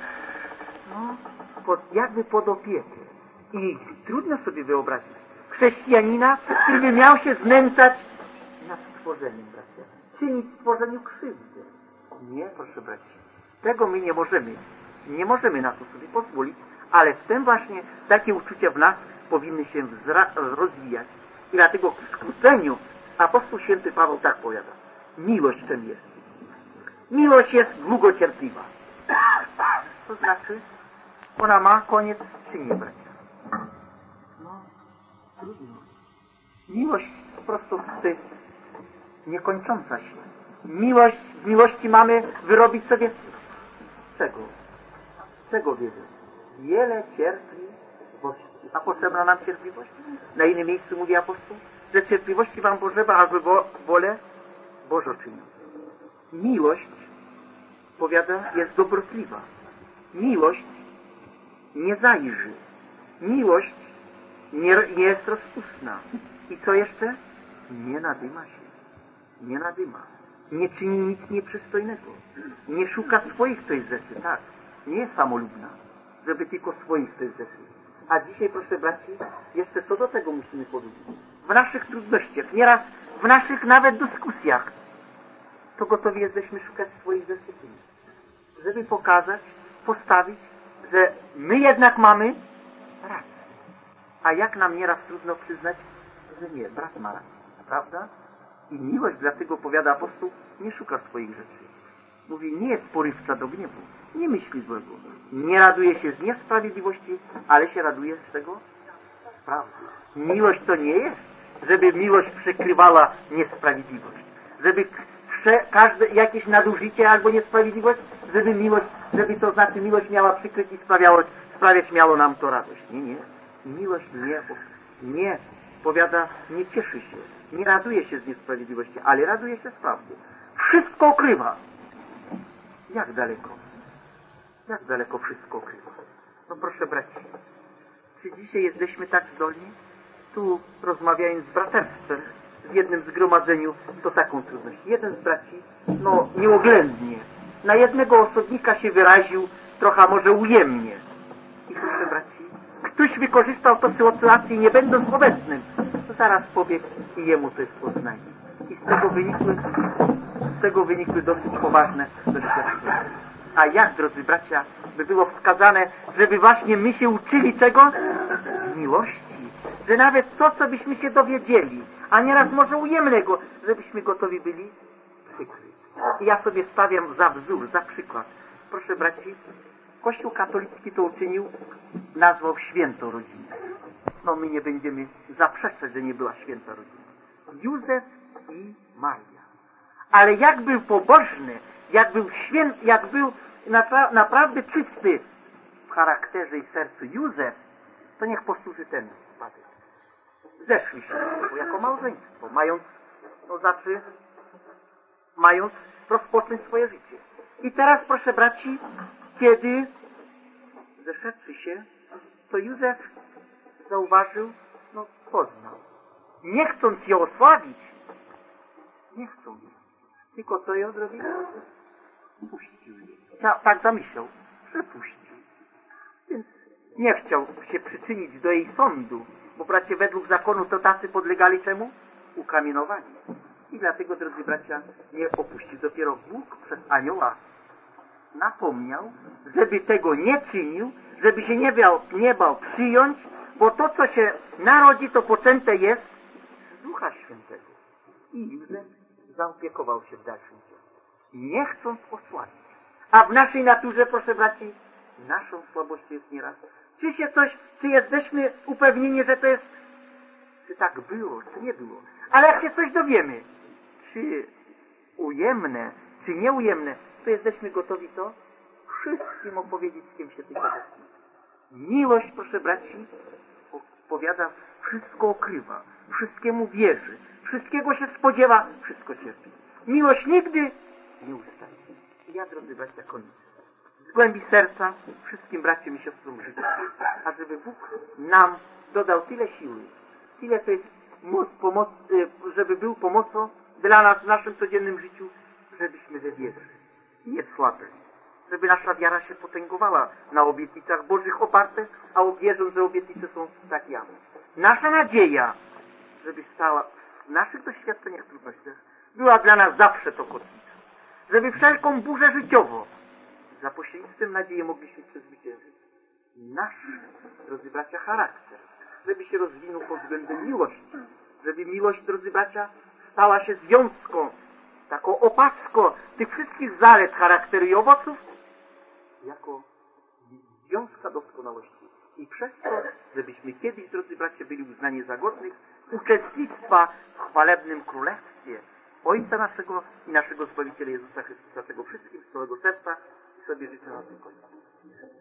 pod opiekę. I trudno sobie wyobrazić chrześcijanina, który by miał się znęcać nad stworzeniem, bracia. Czynić stworzeniu krzywdę. Nie, proszę braci. Tego my nie możemy. Nie możemy na to sobie pozwolić, ale w tym właśnie takie uczucia w nas powinny się rozwijać. I dlatego w skróceniu apostoł święty Paweł tak powiada. Miłość czym jest? Miłość jest długocierpliwa. To znaczy, ona ma koniec czy nie, bracia? No, trudno. Miłość po prostu to jest niekończąca się. Z miłości mamy wyrobić sobie czego? Czego wiedzę? Wiele cierpliwości. A potrzebna nam cierpliwość? Na innym miejscu mówi apostoł, że cierpliwości wam potrzeba, aby wolę Bożą czynić. Miłość, powiada, jest dobrotliwa. Miłość nie zajrzy. Miłość nie jest rozpustna. I co jeszcze? Nie nadyma się. Nie nadyma. Nie czyni nic nieprzystojnego. Nie szuka swoich coś rzeczy, tak. Nie jest samolubna, żeby tylko swoich coś rzeczy. A dzisiaj, proszę braci, jeszcze co do tego musimy powiedzieć. W naszych trudnościach, nieraz w naszych nawet dyskusjach, to gotowi jesteśmy szukać swoich rzeczy. Żeby pokazać, postawić, że my jednak mamy rację. A jak nam nieraz trudno przyznać, że nie, brat ma rację. Prawda? I miłość, dlatego powiada apostoł, nie szuka swoich rzeczy. Mówi, nie jest porywcza do gniewu, nie myśli złego. Nie raduje się z niesprawiedliwości, ale się raduje z tego prawdy. Miłość to nie jest, żeby miłość przykrywała niesprawiedliwość. Żeby każde jakieś nadużycie albo niesprawiedliwość, żeby to znaczy miłość miała przykryć i sprawiać miało nam to radość. Nie. Miłość nie powiada, nie cieszy się, nie raduje się z niesprawiedliwości, ale raduje się z prawdy. Wszystko ukrywa. Jak daleko? Jak daleko wszystko ukrywa? No proszę braci, czy dzisiaj jesteśmy tak zdolni? Tu rozmawiając z braterstwem, w jednym zgromadzeniu, to taką trudność. Jeden z braci, nieoględnie, na jednego osobnika się wyraził, trochę może ujemnie. I proszę braci, ktoś wykorzystał tę sytuację, nie będąc obecnym, to zaraz pobiegł i jemu coś poznanie. I z tego wynikły dosyć poważne doświadczenia. A jak, drodzy bracia, by było wskazane, żeby właśnie my się uczyli czego? Miłości. Że nawet to, co byśmy się dowiedzieli, a nieraz może ujemnego, żebyśmy gotowi byli przykryć. I ja sobie stawiam za wzór, za przykład. Proszę braci, Kościół katolicki to uczynił, nazwał świętą rodzinę. My nie będziemy zaprzeczać, że nie była święta rodzina. Józef i Maria. Ale jak był pobożny, jak był święty, jak był naprawdę czysty w charakterze i sercu Józef, to niech posłuży ten przypadek. Zeszli się jako małżeństwo, mając rozpocząć swoje życie. I teraz, proszę braci, kiedy zeszedłszy się, to Józef zauważył, poznał. Nie chcąc je osłabić, nie chcąc, tylko co je zrobił? Puścił je. Tak zamyślał, że puścił. Więc nie chciał się przyczynić do jej sądu, bo bracie, według zakonu to tacy podlegali czemu? Ukamienowani. I dlatego, drodzy bracia, nie opuścił. Dopiero Bóg przez anioła napomniał, żeby tego nie czynił, żeby się nie bał przyjąć, bo to, co się narodzi, to poczęte jest z Ducha Świętego. I Józef zaopiekował się w dalszym ciągu, nie chcąc osłabić. A w naszej naturze, proszę braci, naszą słabością jest nieraz. Czy jesteśmy upewnieni, że to jest, czy tak było, czy nie było. Ale jak się coś dowiemy, czy ujemne, czy nieujemne, to jesteśmy gotowi to wszystkim opowiedzieć, z kim się tylko da. Miłość, proszę braci, opowiada, wszystko okrywa, wszystkiemu wierzy, wszystkiego się spodziewa, wszystko cierpi. Miłość nigdy nie ustaje. I ja, drodzy bracia, kończę. Z głębi serca wszystkim braciom i siostrom życzę, a żeby Bóg nam dodał tyle siły, tyle to jest żeby był pomocą dla nas w naszym codziennym życiu, żebyśmy we wierze nie słabli, żeby nasza wiara się potęgowała na obietnicach Bożych oparte, a wierząc, że obietnice są tak jak. Nasza nadzieja, żeby stała w naszych doświadczeniach, trudnościach, była dla nas zawsze to kotwicą. Żeby wszelką burzę życiową za pośrednictwem nadziei mogliśmy przezwyciężyć. Nasz, drodzy bracia, charakter, żeby się rozwinął pod względem miłości, żeby miłość, drodzy bracia, stała się związką, taką opaską tych wszystkich zalet charakteru i owoców, jako związka doskonałości. I przez to, żebyśmy kiedyś, drodzy bracia, byli uznani za godnych uczestnictwa w chwalebnym królestwie Ojca naszego i naszego Zbawiciela Jezusa Chrystusa, tego wszystkim z całego serca i sobie życzę na tym końcu.